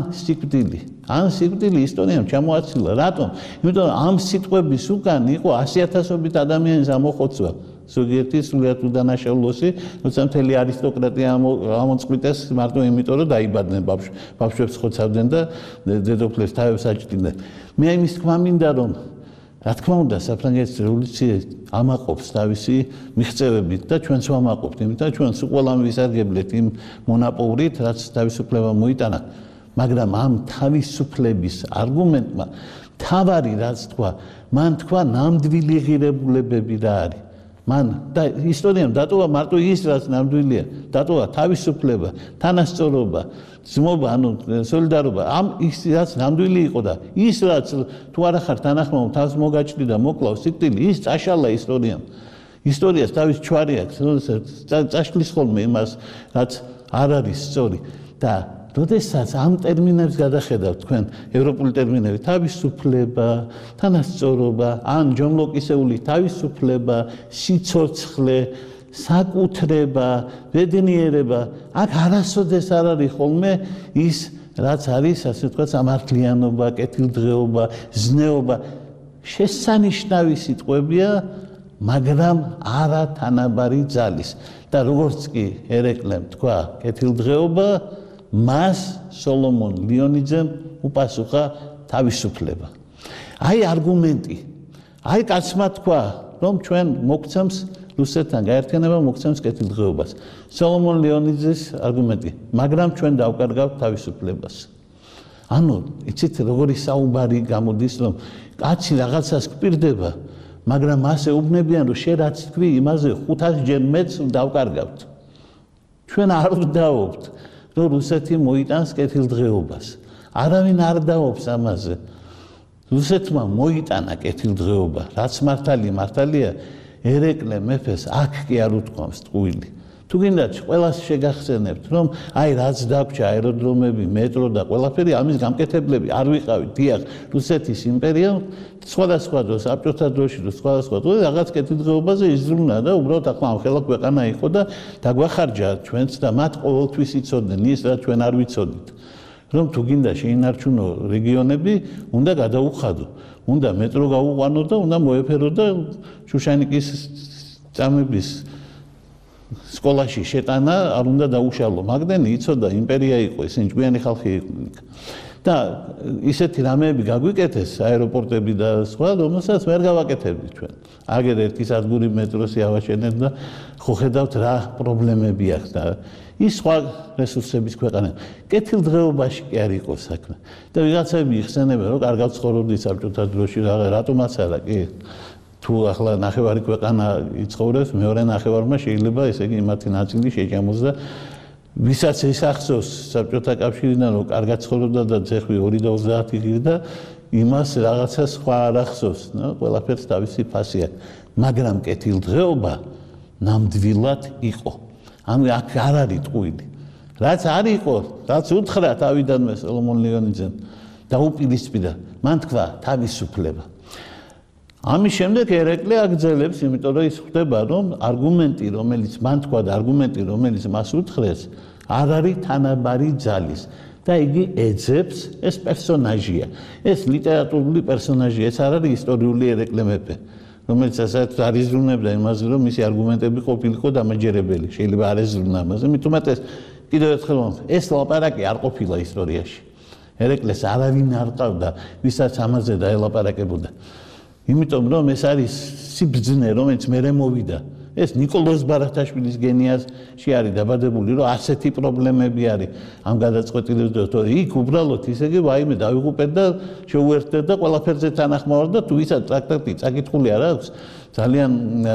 სიკვდილი ისტორიამ ჩამოაცილა. რატომ? იმიტომ რომ ამ სიტყვების უკან იყო 100,000-ობით ადამიანის ამოხოცვა. ზოგიერთი სრულიად უდანაშაულოსი, როცა მთელი არისტოკრატია ამოწყვიტეს მარტო იმიტომ, რომ დაიბადნენ ბავშვებს ხოცავდნენ და დედოფლებს თავებს აჭდიდნენ. მე იმის თქმა მინდა, რომ რა თქმა უნდა, საფრანგეთის რევოლუცია ამაყობს თავისი მიღწევებით და ჩვენც ვამაყობთ, იმიტომ რომ ჩვენც ყველამ ვისარგებლეთ იმ მონაპოვრით, რაც თავისუფლება მოიტანა. მაგრამ ამ თავისუფლების არგუმენტმა თავარი რაც თქვა, მან თქვა ნამდვილი ღირებულებები რა არის. მან და ისტორიამ დატოვა მარტო ის რაც ნამდვილია, დატოვა თავისუფლება, თანასწორობა, ძმობა, ანუ სოლიდარობა, ამ ის რაც ნამდვილი იყო და ის რაც თუ არა ხარ თანახმაო თავს მოგაჭრი და მოკლავ სიკვდილი, ის წაშალა ისტორიამ. ისტორიას თავის ჩვარი აქვს, წაშლის ხოლმე იმას, რაც არ არის სწორი და როდესაც ამ ტერმინებს გადახედავთ თქვენ ევროპული ტერმინები, თავისუფლება, თანასწორობა, ან ჯონ ლოკისეული თავისუფლება, სიცოცხლე, საკუთრება, ბედნიერება, აქ არასოდეს არ არის ხოლმე ის, რაც არის, ასე ვთქვათ, სამართლიანობა, კეთილდღეობა, ზნეობა, შესანიშნავი სიტყვებია, მაგრამ არა თანაბარი ძალის. და როგორც კი ერეკლემ თქვა კეთილდღეობა, მას სოლომონ ლიონიძემ უპასუხა თავისუფლება. აი არგუმენტი. აი კაცმა თქვა, რომ ჩვენ მოგცემს რუსეთთან გაერთიანება, მოგცემს კეთილდღეობას. სოლომონ ლიონიძის არგუმენტი, მაგრამ ჩვენ დავკარგავთ თავისუფლებას. ანუ იცით როგორი საუბარი გამოდის, რომ კაცი რაღაცას გვპირდება, მაგრამ ასე უბნებიან, რომ შენ რაც თქვი, იმაზე 500-ჯერ მეც დავკარგავთ. ჩვენ არ ვდაობთ რომ რუსეთი მოიტანს კეთილდღეობას. არავინ არ დაობს ამაზე. რუსეთმა მოიტანა კეთილდღეობა, რაც მართალია, ერეკლე მეფეს აქ კი არ უთქვამს ტყუილი. თუ გინდათ ყველას შეგახსენებთ, რომ აი რაც დაგვრჩა აეროდრომები, მეტრო და ყველაფერი ამის გამკეთებლები არ ვიყავით. დიახ, რუსეთის იმპერიამ სხვადასხვა დროს, საბჭოთა დროში და სხვადასხვა დროს რაღაც კეთილდღეობაზე იზრუნა და უბრალოდ ახლა ამ ხელა ქვეყანა იყო და დაგვახარჯა ჩვენც და მათ ყოველთვის იცოდნენ ის, რაც ჩვენ არ ვიცოდით. რომ თუ გინდა შეინარჩუნო რეგიონები, უნდა გადაუხადო, უნდა მეტრო გაუყვანო და უნდა მოეფერო და შუშანიკის წამების სკოლაში შეტანა არ უნდა დაუშალო. მაგდენი იცოდა იმპერია იყო, ისინი ჭკვიანი ხალხი იყვნენ. და ისეთი რამეები გაგვიკეთეს აეროპორტები და სხვა, რომელსაც ვერ გავაკეთებთ ჩვენ. აგერ ერთი სადგური მეტროსი ავაშენეთ და ხო ხედავთ რა პრობლემები აქვს და ის სხვა რესურსების ქვეყანა. კეთილდღეობაში კი არ იყო საქმე. და ვიღაცები იხსენებენ, რომ კარგად ცხოვრობდით საბჭოთა დროში, რატომაც არა, კი. თუ ახლა ნახევარი ქვეყანა იცხოვრებს, მეორე ნახევარმა შეიძლება ესე იგი მათი ნაწილი შეჭამოს და ვისაც ეს ახსოვს საბჭოთა კავშირიდან, რომ კარგად ცხოვრობდა და ძეხვი 2.30 იღირდა, იმას რაღაცა სხვა არ ახსოვს, ყველაფერს თავისი ფასი აქვს. მაგრამ კეთილდღეობა ნამდვილად იყო. ანუ აქ არ არის ტყუილი. რაც არ იყო, რაც უთხრა თავიდანვე სოლომონ ლეონიძემ და უპირისპირდა, მან თქვა თავისუფლება. ამის შემდეგ ერეკლე აგრძელებს, იმიტომ რომ ის ხვდება, რომ არგუმენტი, რომელიც მან თქვა და არგუმენტი, რომელიც მას უთხრეს, არ არის თანაბარი ძალის და იგი ეძებს ეს პერსონაჟია. ეს ლიტერატურული პერსონაჟია, ეს არ არის ისტორიული ერეკლე მეფე. რომელიც ასეთ არ იზრუნებდა იმაზე, რომ მისი არგუმენტები ყოფილიყო დამაჯერებელი. შეიძლება არ ეზრუნა ამაზე, მით უმეტეს კიდევ ერთხელ ეს ლაპარაკი არ ყოფილა ისტორიაში. ერეკლეს არავინ არ ყავდა, ვისაც ამაზე დაელაპარაკებოდა. იმიტომ რომ ეს არის სიბრძნე, რომელიც მერე მოვიდა. ეს ნიკოლოზ ბარათაშვილის გენიაში არის დაბადებული, რომ ასეთი პრობლემები არის ამ გადაწყვეტილებს და იქ უბრალოდ ისე იგი ვაიმე დავიღუპეთ და შეუერთდეთ და ყველაფერზე თანახმოვარდ და თუ ვისაც ტრაქტატი წაკითხული არ აქვს, ძალიან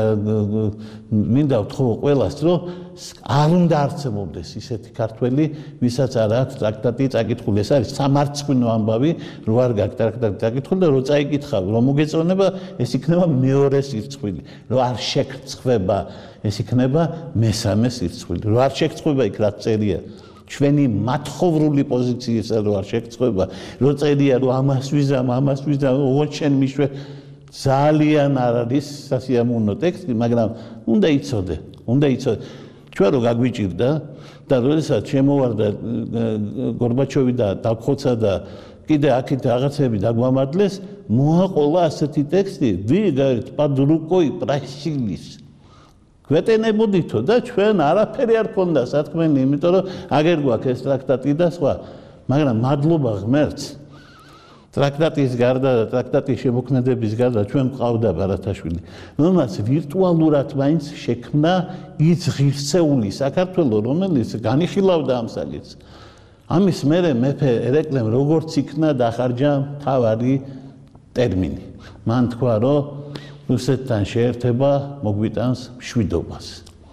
მინდა ვთხოვო ყველას, რომ არ უნდა არსებობდეს ისეთი ქართველი, ვისაც არ აქვს ტრაქტატი წაკითხული. ეს არის სამარცხვინო ამბავი, რო არ გაქვს ტრაქტატი წაკითხული და რო წაიკითხავ, რომ მოგეწონება, ეს იქნება მეორე სირცხვილი. რო არ შეგწხვება, ეს იქნება მესამე სირცხვილი. რო არ შეგწხვება იქ რაც წერია. ჩვენი მათხოვრული პოზიციისა რო არ შეგწხვება, რო წერია, რომ ამას ვიზამ, ოღონდ შენ მიშვე ძალიან არ არის სასიამოვნო ტექსტი, მაგრამ უნდა იცოდე. ჩვენ რო გაგვიჭირდა და როდესაც შემოვარდა გორბაჩოვი და დაგხოცა და კიდე აქეთ რაღაცები დაგვამადლეს, მოაყოლა ასეთი ტექსტი, ვიგართ პადრუკოი პრაშილის. გვეტენებოდითო და ჩვენ არაფერი არ ქონდა სათქმელი, იმიტომ რომ აგერ გვაქვს ეს ტრაქტატი და სხვა. მაგრამ მადლობა ღმერთს. ტრაქტატის გარდა და ტრაქტატის შემოქმედების გარდა ჩვენ მყავდა ბარათაშვილი, რომელსაც ვირტუალურად მაინც შექმნა ის ღირსეული საქართველო, რომელიც განიხილავდა ამ საკითხს. ამის მერე მეფე ერეკლემ როგორც იქნა დახარჯა მთავარი ტერმინი. მან თქვა, რომ რუსეთთან შეერთება მოგვიტანს მშვიდობას.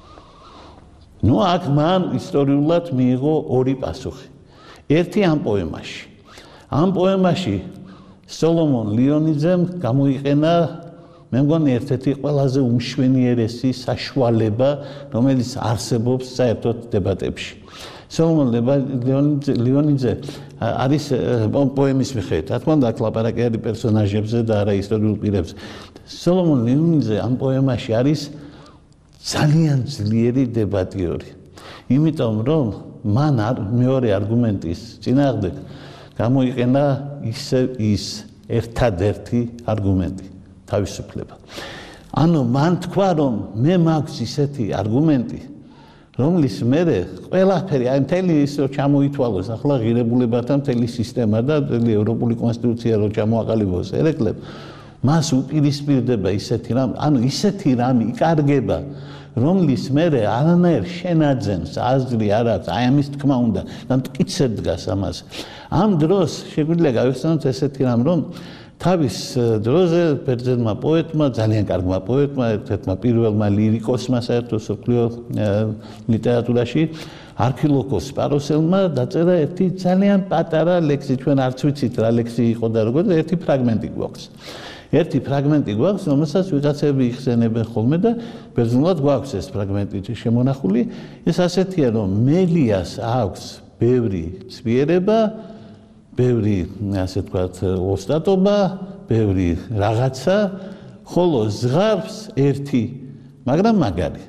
აქ მან ისტორიულად მიიღო ორი პასუხი. ერთი ამ პოემაში. ამ პოემაში სოლომონ ლეონიძემ გამოიყენა, მე მგონი ერთ-ერთი ყველაზე უმშვენიერესი საშუალება, რომელიც არსებობს საერთოდ დებატებში. სოლომონ ლეონიძე არის პოემის მიხედვით, რა თქმა უნდა, აქ ლაპარაკი არის პერსონაჟებზე და არა ისტორიულ პირებზე. სოლომონ ლეონიძე ამ პოემაში არის ძალიან ძლიერი დებატიორი. იმიტომ რომ მან მეორე არგუმენტის წინააღმდეგ გამოიყენა ის ერთადერთი არგუმენტი, თავისუფლება. ანუ მან თქვა, რომ მე მაქვს ისეთი არგუმენტი, რომლის მერე ყველაფერი, აი მთელი ის რო ჩამოითვალოს, ახლა ღირებულებათა მთელი სისტემა და მთელი ევროპული კონსტიტუცია რო ჩამოაყალიბოს ერეკლემ, მას უპირისპირდება ისეთი რამ, ანუ ისეთი რამი იკარგება, რომლის მერე არანაირ შენაძენს აზრი არ აქვს, აი ამის თქმა უნდა და მტკიცედ დგას ამაზე. ამ დროს შეგვიძლია გავიხსენოთ ესეთი რამ, რომ თავის დროზე ბერძენმა პოეტმა, ძალიან კარგმა პოეტმა, ერთ-ერთმა პირველმა ლირიკოსმა საერთოდ მსოფლიო ლიტერატურაში, არქილოკოს სპაროსელმა დაწერა ერთი ძალიან პატარა ლექსი, ჩვენ არც ვიცით რა ლექსი იყო და როგორ, ერთი ფრაგმენტი გვაქვს. ერთი ფრაგმენტი გვაქვს, რომელსაც ვიღაცები იხსენებენ ხოლმე და ბერძნულად გვაქვს ეს ფრაგმენტი შემონახული. ეს ასეთია, რომ მელიას აქვს ბევრი ცვიერება, ბევრი, ასე ვთქვათ, ოსტატობა, ბევრი რაღაცა, ხოლო ზღარს ერთი, მაგრამ მაგარი.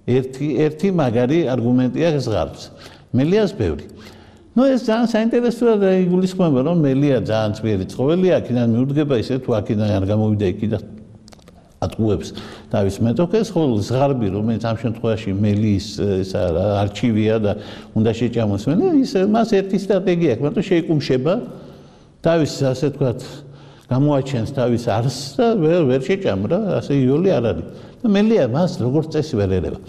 ერთი მაგარი არგუმენტია ზღარს. მელიას ბევრი. ეს ძალიან საინტერესოა და იგულისხმება, რომ მელია ძალიან ძლიერი ცხოველია, აქედან მიუდგება ისე თუ აქედან არ გამოვიდა იქ და ატყუებს თავის მეტოქეს, ხოლო ზღარბი, რომელიც ამ შემთხვევაში მელის არჩივია და უნდა შეჭამოს, ის მას ერთი სტრატეგია აქვს, მაგრამ შეიკუმშება თავის ასე თქვათ გამოაჩენს თავის არსს და ვერ შეჭამრა, ასე იოლი არ არის. და მელია მას როგორც წესი ვერ ერევა.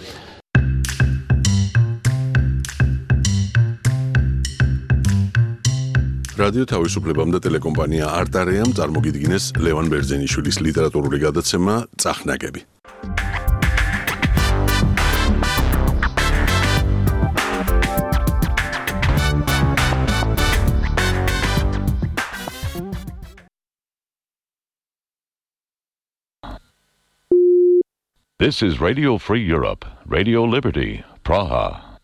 რადიო თავისუფლებამ და ტელეკომპანია არტარეამ წარმოგიდგინეს ლევან ბერძენიშვილის ლიტერატურული გადაცემა წახნაგები.
This is Radio Free Europe, Radio Liberty, Praha.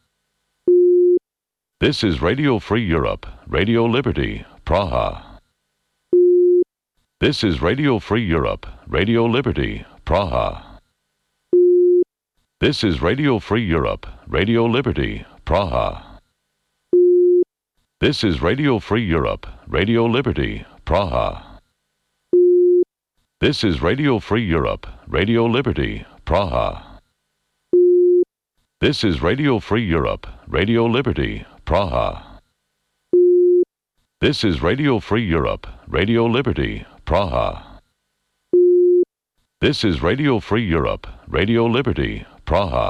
This is Radio Free Europe, Radio Liberty, Praha. This is Radio Free Europe, Radio Liberty, Praha. This is Radio Free Europe, Radio Liberty, Praha. This is Radio Free Europe, Radio Liberty, Praha. This is Radio Free Europe, Radio Liberty, Praha. This is Radio Free Europe, Radio Liberty, Praha. This is Radio Free Europe, Radio Liberty, Praha. This is Radio Free Europe, Radio Liberty, Praha.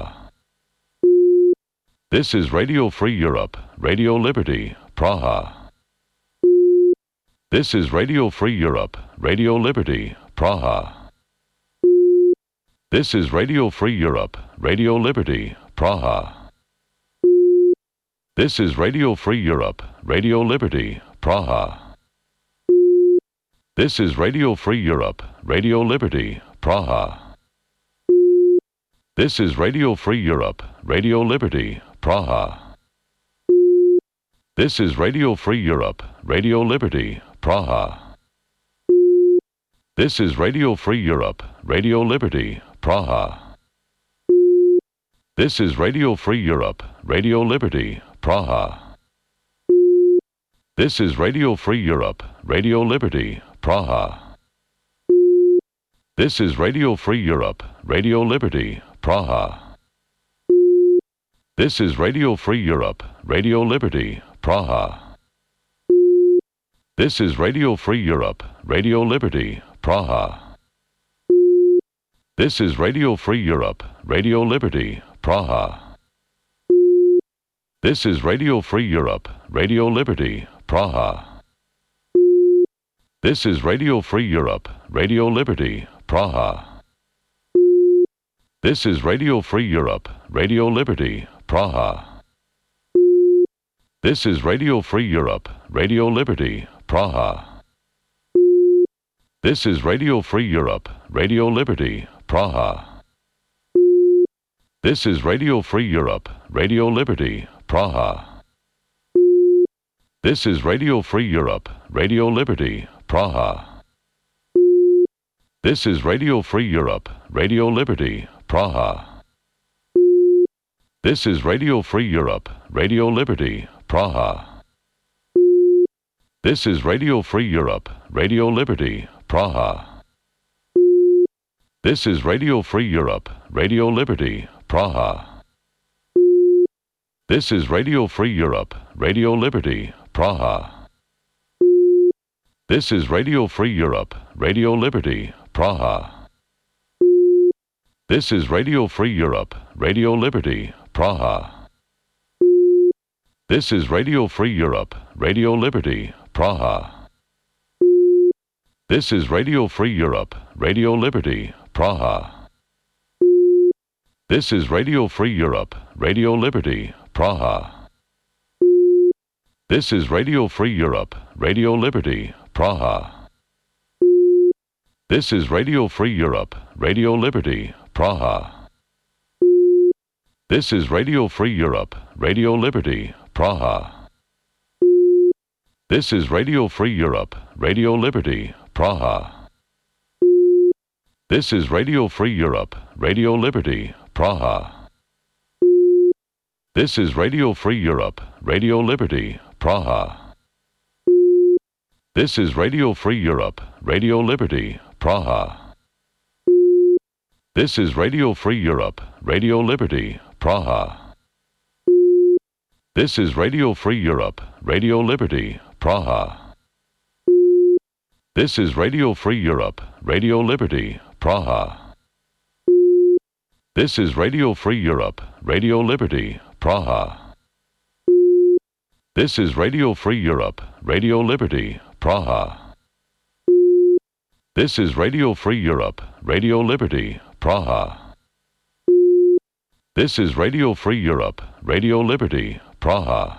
This is Radio Free Europe, Radio Liberty, Praha. This is Radio Free Europe, Radio Liberty, Praha. This is Radio Free Europe, Radio Liberty, Praha. This is Radio Free Europe, Radio Liberty, Praha. This is Radio Free Europe, Radio Liberty, Praha. This is Radio Free Europe, Radio Liberty, Praha. This is Radio Free Europe, Radio Liberty, Praha. This is Radio Free Europe, Radio Liberty, Praha. This is Radio Free Europe, Radio Liberty, Praha. This is Radio Free Europe, Radio Liberty, Praha. This is Radio Free Europe, Radio Liberty, Praha. This is Radio Free Europe, Radio Liberty, Praha. This is Radio Free Europe, Radio Liberty, Praha. This is Radio Free Europe, Radio Liberty, Praha. This is Radio Free Europe, Radio Liberty, Praha. This is Radio Free Europe, Radio Liberty, Praha. This is Radio Free Europe, Radio Liberty, Praha. This is Radio Free Europe, Radio Liberty, Praha. This is Radio Free Europe, Radio Liberty, Praha. This is Radio Free Europe, Radio Liberty, Praha. This is Radio Free Europe, Radio Liberty, Praha. This is Radio Free Europe, Radio Liberty, Praha. This is Radio Free Europe, Radio Liberty, Praha. This is Radio Free Europe, Radio Liberty, Praha. This is Radio Free Europe, Radio Liberty, Praha. This is Radio Free Europe, Radio Liberty, Praha. This is Radio Free Europe, Radio Liberty, Praha. This is Radio Free Europe, Radio Liberty, Praha. This is Radio Free Europe, Radio Liberty, Praha. This is Radio Free Europe, Radio Liberty, Praha. This is Radio Free Europe, Radio Liberty, Praha. This is Radio Free Europe, Radio Liberty, Praha. This is Radio Free Europe, Radio Liberty, Praha. This is Radio Free Europe, Radio Liberty, Praha. This is Radio Free Europe, Radio Liberty, Praha. This is Radio Free Europe, Radio Liberty, Praha. This is Radio Free Europe, Radio Liberty, Praha. This is Radio Free Europe, Radio Liberty, Praha. This is Radio Free Europe, Radio Liberty, Praha. This is Radio Free Europe, Radio Liberty, Praha. This is Radio Free Europe, Radio Liberty, Praha. This is Radio Free Europe, Radio Liberty, Praha. This is Radio Free Europe, Radio Liberty, Praha. This is Radio Free Europe, Radio Liberty, Praha. This is Radio Free Europe, Radio Liberty, Praha.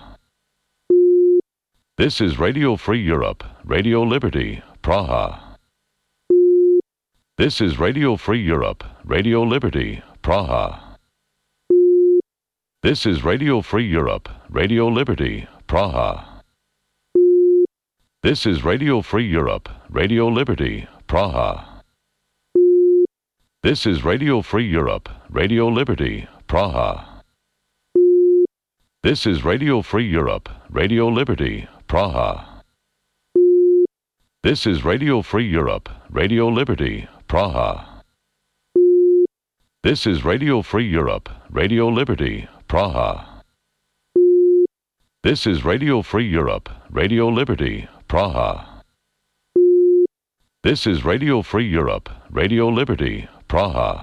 This is Radio Free Europe, Radio Liberty, Praha. This is Radio Free Europe, Radio Liberty, Praha. This is Radio Free Europe, Radio Liberty, Praha. This is Radio Free Europe, Radio Liberty, Praha. This is Radio Free Europe, Radio Liberty, Praha. This is Radio Free Europe, Radio Liberty, Praha. This is Radio Free Europe, Radio Liberty, Praha. This is Radio Free Europe, Radio Liberty, Praha. This is Radio Free Europe, Radio Liberty, Praha. This is Radio Free Europe, Radio Liberty, Praha.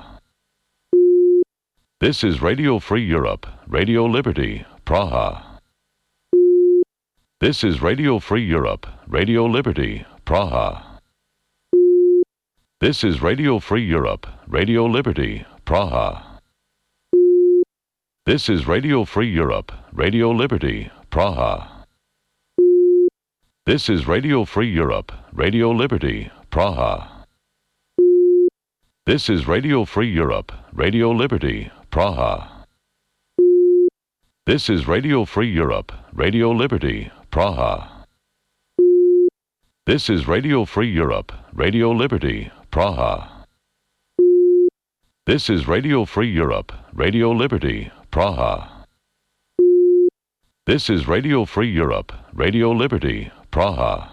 This is Radio Free Europe, Radio Liberty, Praha. This is Radio Free Europe, Radio Liberty, Praha. This is Radio Free Europe, Radio Liberty, Praha. This is Radio Free Europe, Radio Liberty, Praha. This is Radio Free Europe, Radio Liberty, Praha. This is Radio Free Europe, Radio Liberty, Praha. This is Radio Free Europe, Radio Liberty, Praha. This is Radio Free Europe, Radio Liberty, Praha. This is Radio Free Europe, Radio Liberty, Praha. This is Radio Free Europe, Radio Liberty, Praha.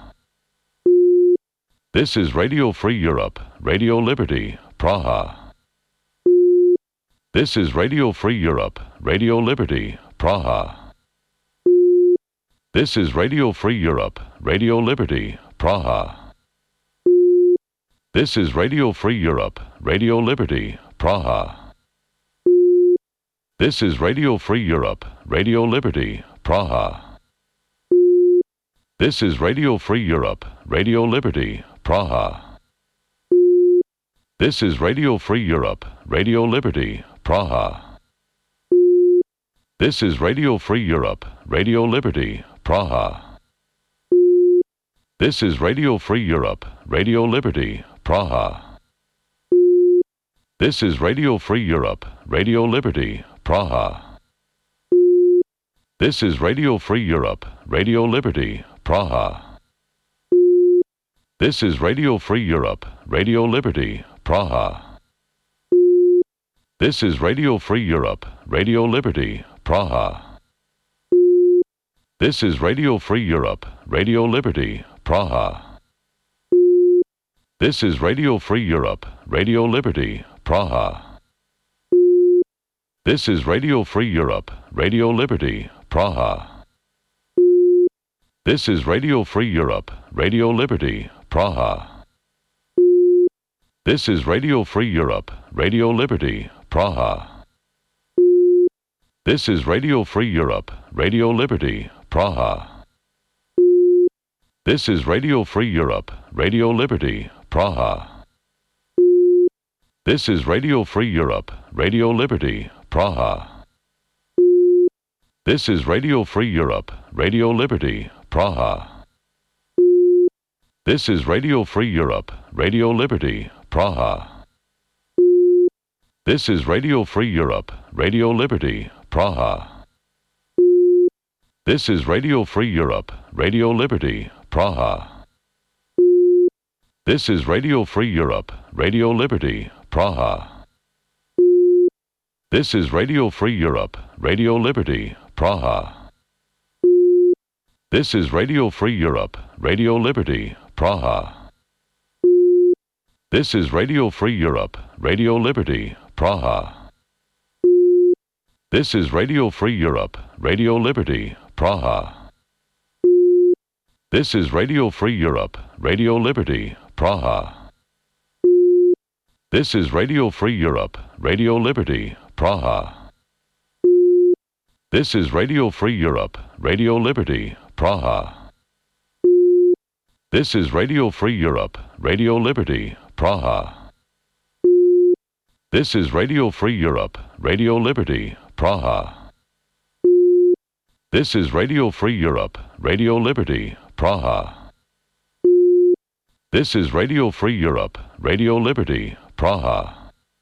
This is Radio Free Europe, Radio Liberty, Praha. This is Radio Free Europe, Radio Liberty, Praha. This is Radio Free Europe, Radio Liberty, Praha. This is Radio Free Europe, Radio Liberty, Praha. This is Radio Free Europe, Radio Liberty, Praha. This is Radio Free Europe, Radio Liberty, Praha. This is Radio Free Europe, Radio Liberty, Praha. This is Radio Free Europe, Radio Liberty, Praha. This is Radio Free Europe, Radio Liberty, Praha. This is Radio Free Europe, Radio Liberty, Praha. This is Radio Free Europe, Radio Liberty, Praha. This is Radio Free Europe, Radio Liberty, Praha. This is Radio Free Europe, Radio Liberty, Praha. This is Radio Free Europe, Radio Liberty, Praha. This is Radio Free Europe, Radio Liberty, Praha. This is Radio Free Europe, Radio Liberty, Praha. This is Radio Free Europe, Radio Liberty, Praha. This is Radio Free Europe, Radio Liberty, Praha. This is Radio Free Europe, Radio Liberty, Praha. This is Radio Free Europe, Radio Liberty, Praha. This is Radio Free Europe, Radio Liberty, Praha. This is Radio Free Europe, Radio Liberty, Praha. This is Radio Free Europe, Radio Liberty, Praha. This is Radio Free Europe, Radio Liberty, Praha. This is Radio Free Europe, Radio Liberty, Praha. This is Radio Free Europe, Radio Liberty, Praha. This is Radio Free Europe, Radio Liberty, Praha. This is Radio Free Europe, Radio Liberty, Praha. This is Radio Free Europe, Radio Liberty, Praha. This is Radio Free Europe, Radio Liberty, Praha. This is Radio Free Europe, Radio Liberty, Praha. This is Radio Free Europe, Radio Liberty, Praha. This is Radio Free Europe, Radio Liberty, Praha. This is Radio Free Europe, Radio Liberty, Praha. This is Radio Free Europe, Radio Liberty, Praha. This is Radio Free Europe, Radio Liberty, Praha. This is Radio Free Europe, Radio Liberty, Praha.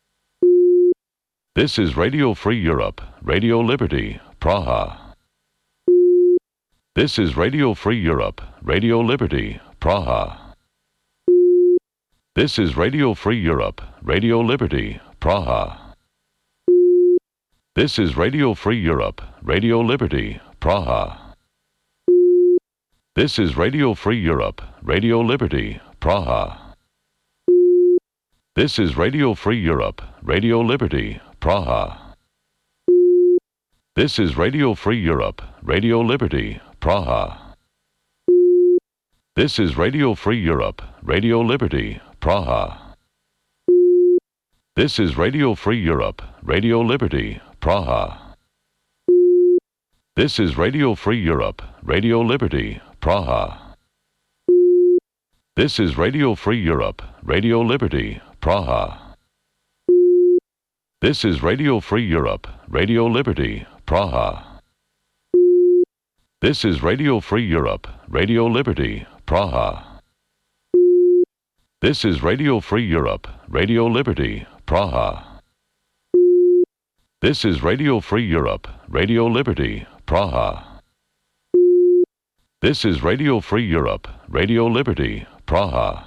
This is Radio Free Europe, Radio Liberty, Praha. This is Radio Free Europe, Radio Liberty, Praha. This is Radio Free Europe, Radio Liberty, Praha. This is Radio Free Europe, Radio Liberty, Praha. This is Radio Free Europe, Radio Liberty, Praha. This is Radio Free Europe, Radio Liberty, Praha. This is Radio Free Europe, Radio Liberty, Praha. This is Radio Free Europe, Radio Liberty, Praha. This is Radio Free Europe, Radio Liberty, Praha. This is Radio Free Europe, Radio Liberty, Praha. This is Radio Free Europe, Radio Liberty, Praha. This is Radio Free Europe, Radio Liberty, Praha. This is Radio Free Europe, Radio Liberty, Praha. This is Radio Free Europe, Radio Liberty, Praha. This is Radio Free Europe, Radio Liberty, Praha. This is Radio Free Europe, Radio Liberty, Praha.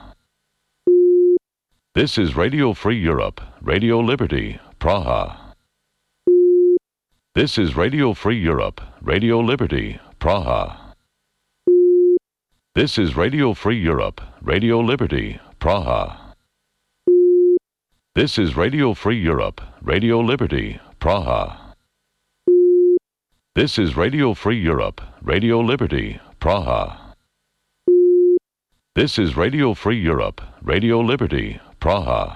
This is Radio Free Europe, Radio Liberty, Praha. This is Radio Free Europe, Radio Liberty, Praha. This is Radio Free Europe, Radio Liberty, Praha. This is Radio Free Europe, Radio Liberty, Praha. This is Radio Free Europe, Radio Liberty, Praha. This is Radio Free Europe, Radio Liberty, Praha.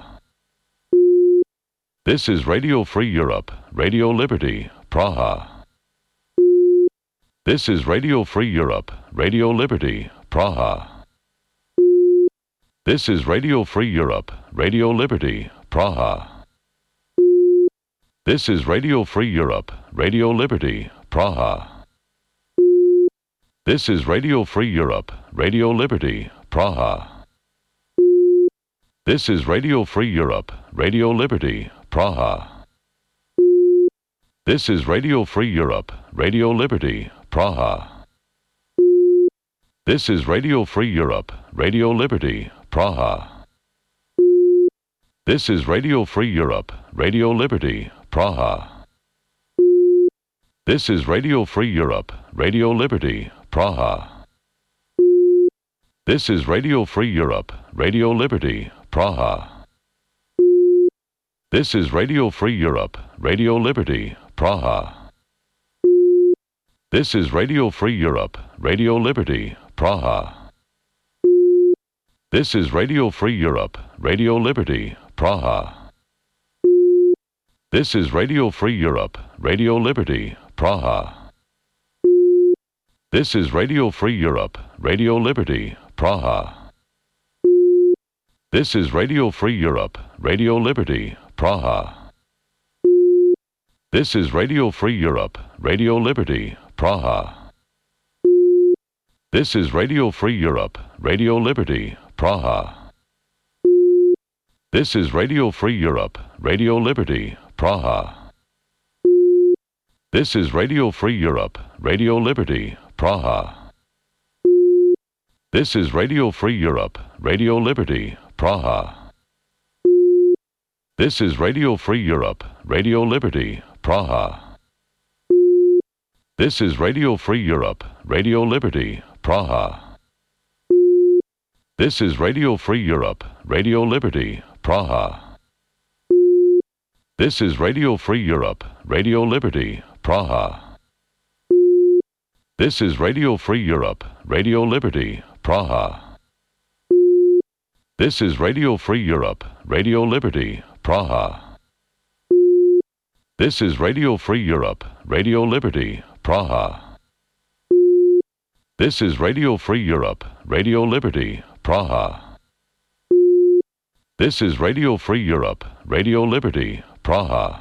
This is Radio Free Europe, Radio Liberty, Praha. This is Radio Free Europe, Radio Liberty, Praha. This is Radio Free Europe, Radio Liberty, Praha. This is Radio Free Europe, Radio Liberty, Praha. This is Radio Free Europe, Radio Liberty, Praha. This is Radio Free Europe, Radio Liberty, Praha. This is Radio Free Europe, Radio Liberty, Praha. This is Radio Free Europe, Radio Liberty, Praha. This is Radio Free Europe, Radio Liberty, Praha. This is Radio Free Europe, Radio Liberty, Praha. This is Radio Free Europe, Radio Liberty, Praha. This is Radio Free Europe, Radio Liberty, Praha. This is Radio Free Europe, Radio Liberty, Praha. This is Radio Free Europe, Radio Liberty, Praha. This is Radio Free Europe, Radio Liberty, Praha. This is Radio Free Europe, Radio Liberty, Praha. This is Radio Free Europe, Radio Liberty, Praha. This is Radio Free Europe, Radio Liberty, Praha. This is Radio Free Europe, Radio Liberty, Praha. This is Radio Free Europe, Radio Liberty, Praha. This is Radio Free Europe, Radio Liberty, Praha. This is Radio Free Europe, Radio Liberty, Praha. This is Radio Free Europe, Radio Liberty, Praha. This is Radio Free Europe, Radio Liberty, Praha. This is Radio Free Europe, Radio Liberty, Praha. This is Radio Free Europe, Radio Liberty, Praha. This is Radio Free Europe, Radio Liberty, Praha. This is Radio Free Europe, Radio Liberty, Praha. This is Radio Free Europe, Radio Liberty, Praha. This is Radio Free Europe, Radio Liberty, Praha. This is Radio Free Europe, Radio Liberty, Praha.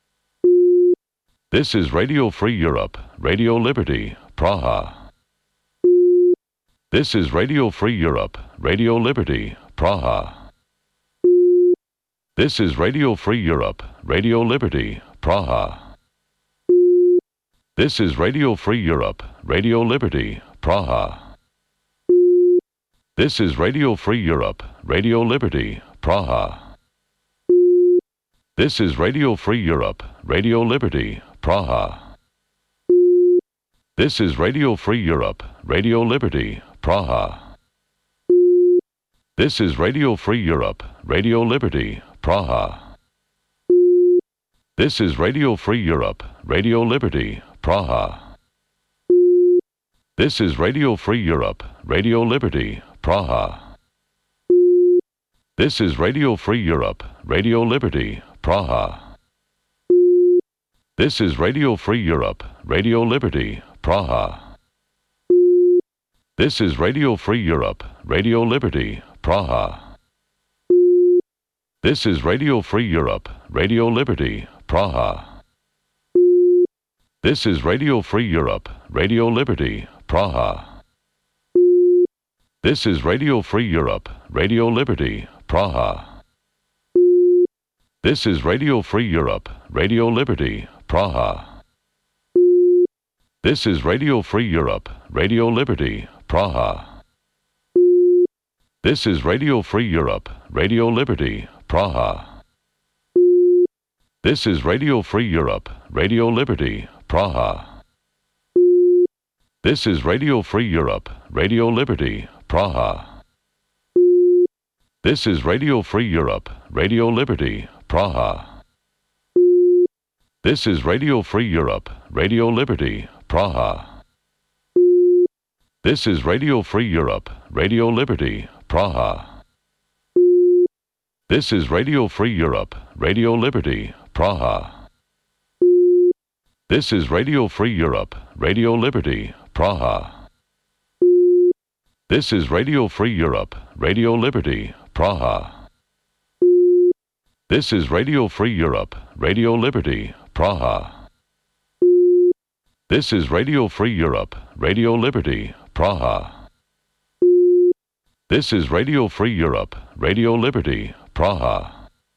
This is Radio Free Europe, Radio Liberty, Praha. This is Radio Free Europe, Radio Liberty, Praha. This is Radio Free Europe, Radio Liberty, Praha. This is Radio Free Europe, Radio Liberty, Praha. This is Radio Free Europe, Radio Liberty, Praha. This is Radio Free Europe, Radio Liberty, Praha. This is Radio Free Europe, Radio Liberty, Praha. This is Radio Free Europe, Radio Liberty, Praha. This is Radio Free Europe, Radio Liberty, Praha. This is Radio Free Europe, Radio Liberty, Praha. This is Radio Free Europe, Radio Liberty, Praha. This is Radio Free Europe, Radio Liberty, Praha. This is Radio Free Europe, Radio Liberty, Praha. This is Radio Free Europe, Radio Liberty, Praha. This is Radio Free Europe, Radio Liberty, Praha. This is Radio Free Europe, Radio Liberty, Praha. This is Radio Free Europe, Radio Liberty, Praha. This is Radio Free Europe, Radio Liberty, Praha. This is Radio Free Europe, Radio Liberty, Praha. This is Radio Free Europe, Radio Liberty, Praha. This is Radio Free Europe, Radio Liberty, Praha. This is Radio Free Europe, Radio Liberty, Praha. This is Radio Free Europe, Radio Liberty, Praha. This is Radio Free Europe, Radio Liberty, Praha. This is Radio Free Europe, Radio Liberty, Praha. This is Radio Free Europe, Radio Liberty, Praha. This is Radio Free Europe, Radio Liberty, Praha. This is Radio Free Europe, Radio Liberty, Praha. This is Radio Free Europe, Radio Liberty, Praha. This is Radio Free Europe, Radio Liberty, Praha.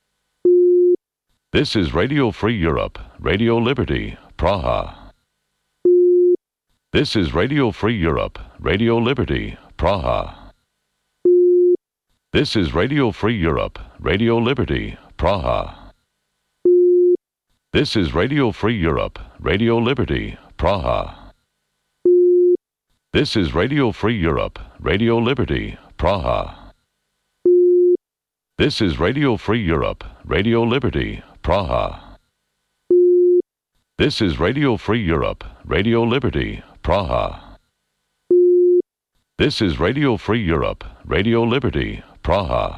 This is Radio Free Europe, Radio Liberty, Praha. This is Radio Free Europe, Radio Liberty, Praha. This is Radio Free Europe, Radio Liberty, Praha. This is Radio Free Europe, Radio Liberty, Praha. This is Radio Free Europe, Radio Liberty, Praha. This is Radio Free Europe, Radio Liberty, Praha. This is Radio Free Europe, Radio Liberty, Praha. This is Radio Free Europe, Radio Liberty, Praha.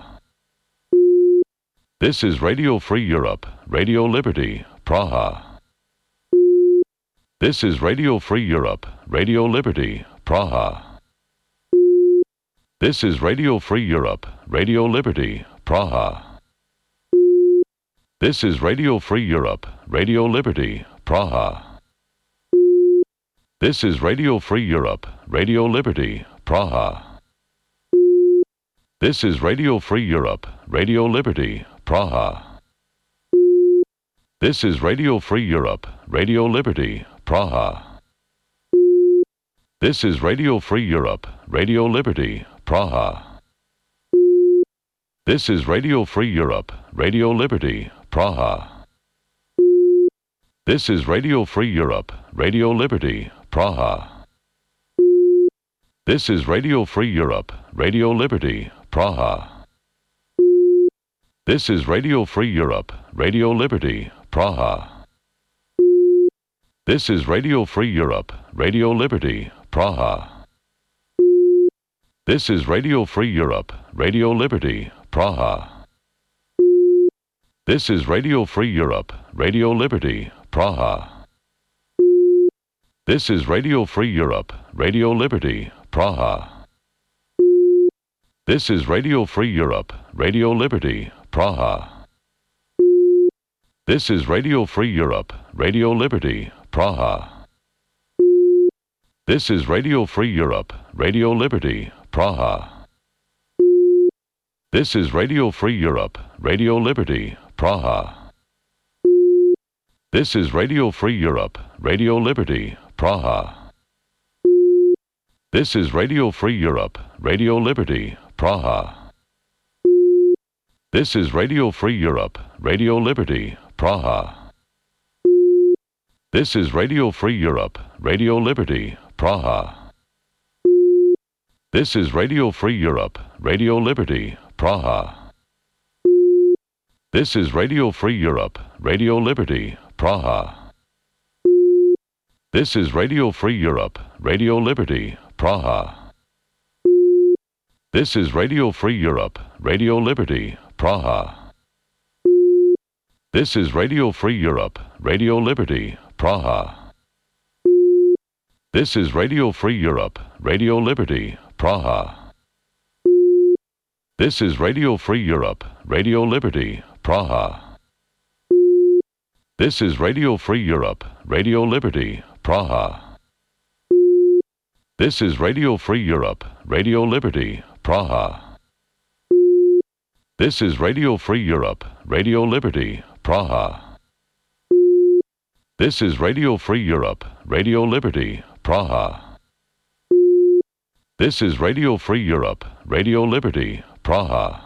This is Radio Free Europe, Radio Liberty, Praha. This is Radio Free Europe, Radio Liberty, Praha. This is Radio Free Europe, Radio Liberty, Praha. This is Radio Free Europe, Radio Liberty, Praha. This is Radio Free Europe, Radio Liberty, Praha. This is Radio Free Europe, Radio Liberty, Praha. This is Radio Free Europe, Radio Liberty, Praha. This is Radio Free Europe, Radio Liberty, Praha. This is Radio Free Europe, Radio Liberty, Praha. This is Radio Free Europe, Radio Liberty, Praha. This is Radio Free Europe, Radio Liberty, Praha. This is Radio Free Europe, Radio Liberty, Praha. This is Radio Free Europe, Radio Liberty, Praha. This is Radio Free Europe, Radio Liberty, Praha. This is Radio Free Europe, Radio Liberty, Praha. This is Radio Free Europe, Radio Liberty, Praha. This is Radio Free Europe, Radio Liberty, Praha. This is Radio Free Europe, Radio Liberty, Praha. This is Radio Free Europe, Radio Liberty, Praha. This is Radio Free Europe, Radio Liberty, Praha. This is Radio Free Europe, Radio Liberty, Praha. This is Radio Free Europe, Radio Liberty, Praha. This is Radio Free Europe, Radio Liberty, Praha. This is Radio Free Europe, Radio Liberty, Praha. This is Radio Free Europe, Radio Liberty, Praha. This is Radio Free Europe, Radio Liberty, Praha. This is Radio Free Europe, Radio Liberty, Praha. This is Radio Free Europe, Radio Liberty, Praha. This is Radio Free Europe, Radio Liberty, Praha. This is Radio Free Europe, Radio Liberty, Praha. This is Radio Free Europe, Radio Liberty, Praha. This is Radio Free Europe, Radio Liberty, Praha. This is Radio Free Europe, Radio Liberty, Praha. This is Radio Free Europe, Radio Liberty, Praha. This is Radio Free Europe, Radio Liberty, Praha. This is Radio Free Europe, Radio Liberty, Praha.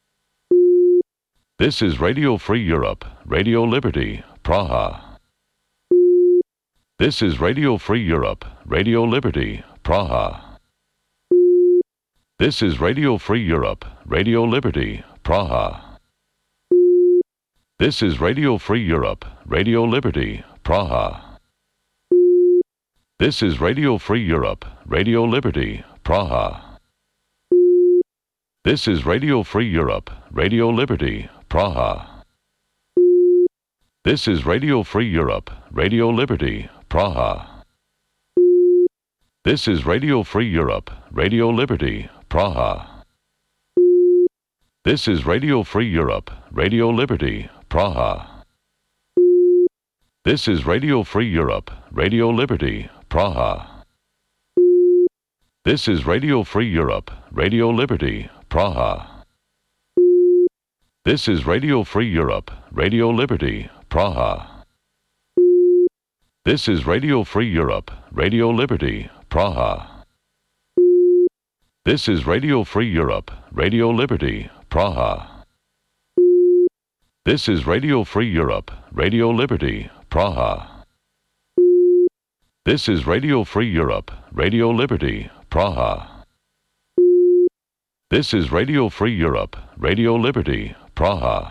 This is Radio Free Europe, Radio Liberty, Praha. This is Radio Free Europe, Radio Liberty, Praha. This is Radio Free Europe, Radio Liberty, Praha. This is Radio Free Europe, Radio Liberty, Praha. This is Radio Free Europe, Radio Liberty, Praha. This is Radio Free Europe, Radio Liberty, Praha. This is Radio Free Europe, Radio Liberty, Praha. This is Radio Free Europe, Radio Liberty, Praha. This is Radio Free Europe, Radio Liberty, Praha. This is Radio Free Europe, Radio Liberty, Praha. This is Radio Free Europe, Radio Liberty, Praha. This is Radio Free Europe, Radio Liberty, Praha. This is Radio Free Europe, Radio Liberty, Praha. This is Radio Free Europe, Radio Liberty, Praha. This is Radio Free Europe, Radio Liberty, Praha. This is Radio Free Europe, Radio Liberty, Praha. This is Radio Free Europe, Radio Liberty, Praha.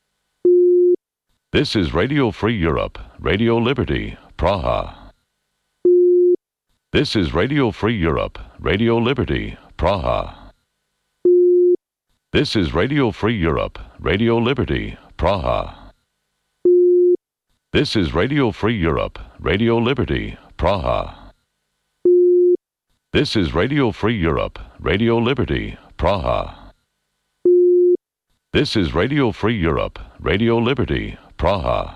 This is Radio Free Europe, Radio Liberty, Praha. This is Radio Free Europe, Radio Liberty, Praha. This is Radio Free Europe, Radio Liberty, Praha. This is Radio Free Europe, Radio Liberty, Praha. This is Radio Free Europe, Radio Liberty, Praha. This is Radio Free Europe, Radio Liberty, Praha.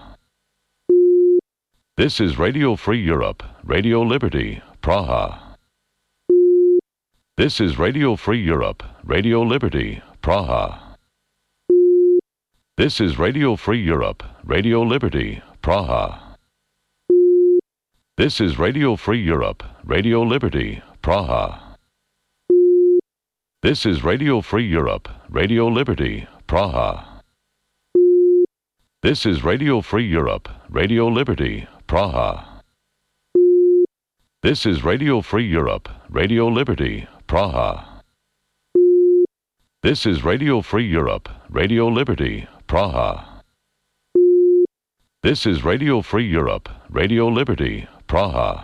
This is Radio Free Europe, Radio Liberty, Praha. This is Radio Free Europe, Radio Liberty, Praha. This is Radio Free Europe, Radio Liberty, Praha. This is Radio Free Europe, Radio Liberty, Praha. This is Radio Free Europe, Radio Liberty, Praha. This is Radio Free Europe, Radio Liberty, Praha. This is Radio Free Europe, Radio Liberty, Praha. This is Radio Free Europe, Radio Liberty, Praha. This is Radio Free Europe, Radio Liberty, Praha.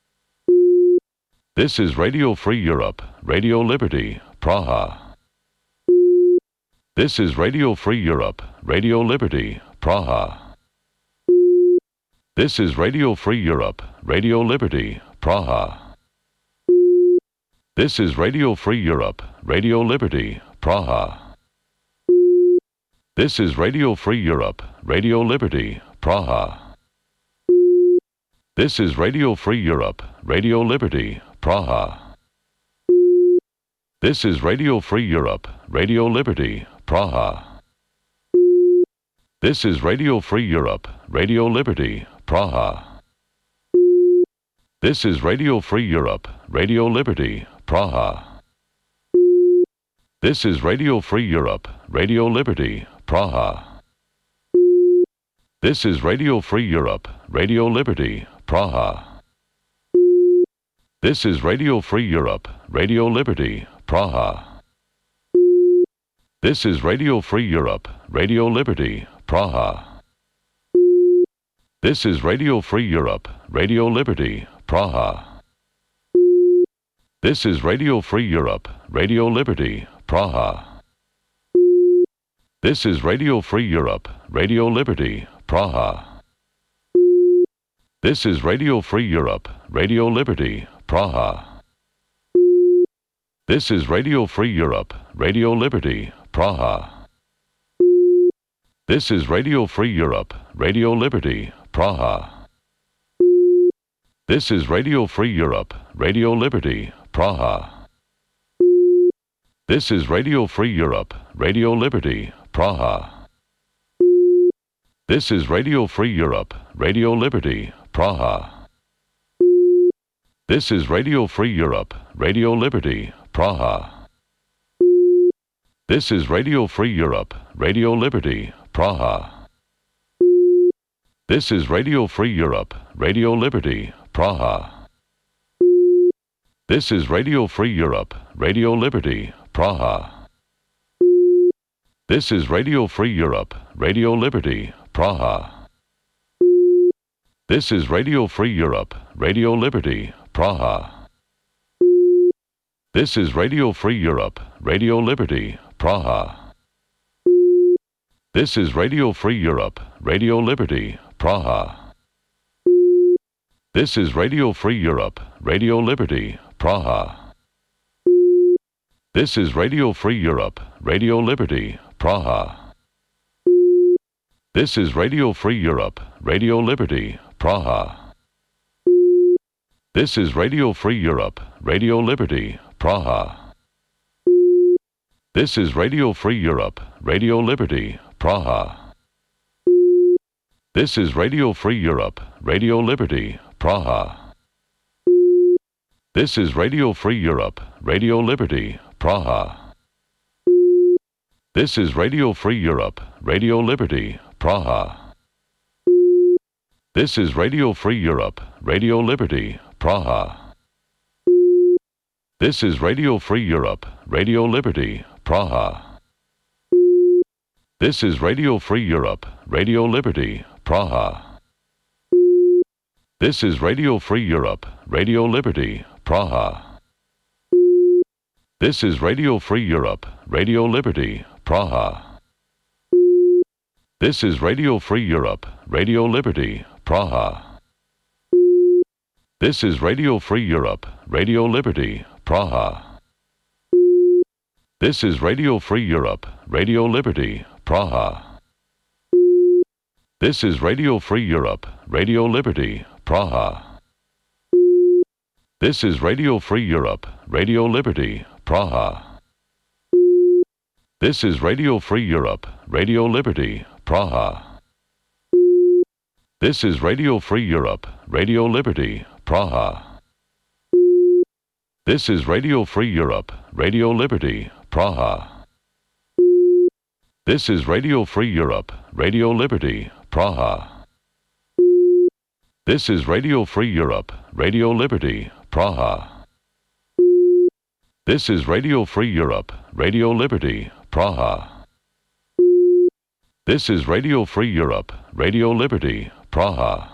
This is Radio Free Europe, Radio Liberty, Praha. This is Radio Free Europe, Radio Liberty, Praha. This is Radio Free Europe, Radio Liberty, Praha. This is Radio Free Europe, Radio Liberty, Praha. This is Radio Free Europe, Radio Liberty, Praha. This is Radio Free Europe, Radio Liberty, Praha. This is Radio Free Europe, Radio Liberty, Praha. This is Radio Free Europe, Radio Liberty, Praha. This is Radio Free Europe, Radio Liberty, Praha. This is Radio Free Europe, Radio Liberty, Praha. This is Radio Free Europe, Radio Liberty, Praha. This is Radio Free Europe, Radio Liberty, Praha. This is Radio Free Europe, Radio Liberty, Praha. This is Radio Free Europe, Radio Liberty, Praha. This is Radio Free Europe, Radio Liberty, Praha. This is Radio Free Europe, Radio Liberty, Praha. This is Radio Free Europe, Radio Liberty, Praha. This is Radio Free Europe, Radio Liberty, Praha. This is Radio Free Europe, Radio Liberty, Praha. This is Radio Free Europe, Radio Liberty, Praha. This is Radio Free Europe, Radio Liberty, Praha. This is Radio Free Europe, Radio Liberty, Praha. This is Radio Free Europe, Radio Liberty, Praha. This is Radio Free Europe, Radio Liberty, Praha. This is Radio Free Europe, Radio Liberty, Praha. This is Radio Free Europe, Radio Liberty, Praha. This is Radio Free Europe, Radio Liberty, Praha. This is Radio Free Europe, Radio Liberty, Praha. This is Radio Free Europe, Radio Liberty, Praha. This is Radio Free Europe, Radio Liberty, Praha. This is Radio Free Europe, Radio Liberty, Praha. This is Radio Free Europe, Radio Liberty, Praha. This is Radio Free Europe, Radio Liberty, Praha. This is Radio Free Europe, Radio Liberty, Praha. This is Radio Free Europe, Radio Liberty, Praha. This is Radio Free Europe, Radio Liberty, Praha. This is Radio Free Europe, Radio Liberty, Praha. This is Radio Free Europe, Radio Liberty, Praha. This is Radio Free Europe, Radio Liberty, Praha. This is Radio Free Europe, Radio Liberty, Praha. This is Radio Free Europe, Radio Liberty, Praha. This is Radio Free Europe, Radio Liberty, Praha. This is Radio Free Europe, Radio Liberty, Praha. This is Radio Free Europe, Radio Liberty, Praha. This is Radio Free Europe, Radio Liberty, Praha. This is Radio Free Europe, Radio Liberty, Praha. This is Radio Free Europe, Radio Liberty, Praha. This is Radio Free Europe, Radio Liberty, Praha. This is Radio Free Europe, Radio Liberty, Praha. This is Radio Free Europe, Radio Liberty, Praha. This is Radio Free Europe, Radio Liberty, Praha. This is Radio Free Europe, Radio Liberty, Praha. This is Radio Free Europe, Radio Liberty, Praha. This is Radio Free Europe, Radio Liberty, Praha. This is Radio Free Europe, Radio Liberty, Praha.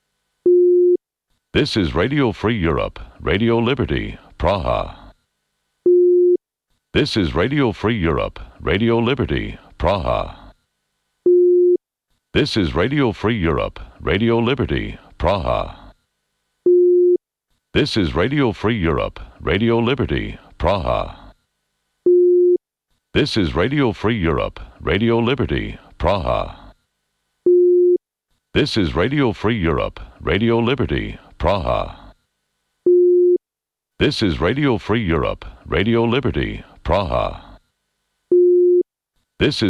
This is Radio Free Europe, Radio Liberty, Praha. This is Radio Free Europe, Radio Liberty, Praha. This is Radio Free Europe, Radio Liberty, Praha. This is Radio Free Europe, Radio Liberty, Praha. This is Radio Free Europe, Radio Liberty, Praha. This is Radio Free Europe, Radio Liberty, Praha. This is Radio Free Europe, Radio Liberty, Praha. This is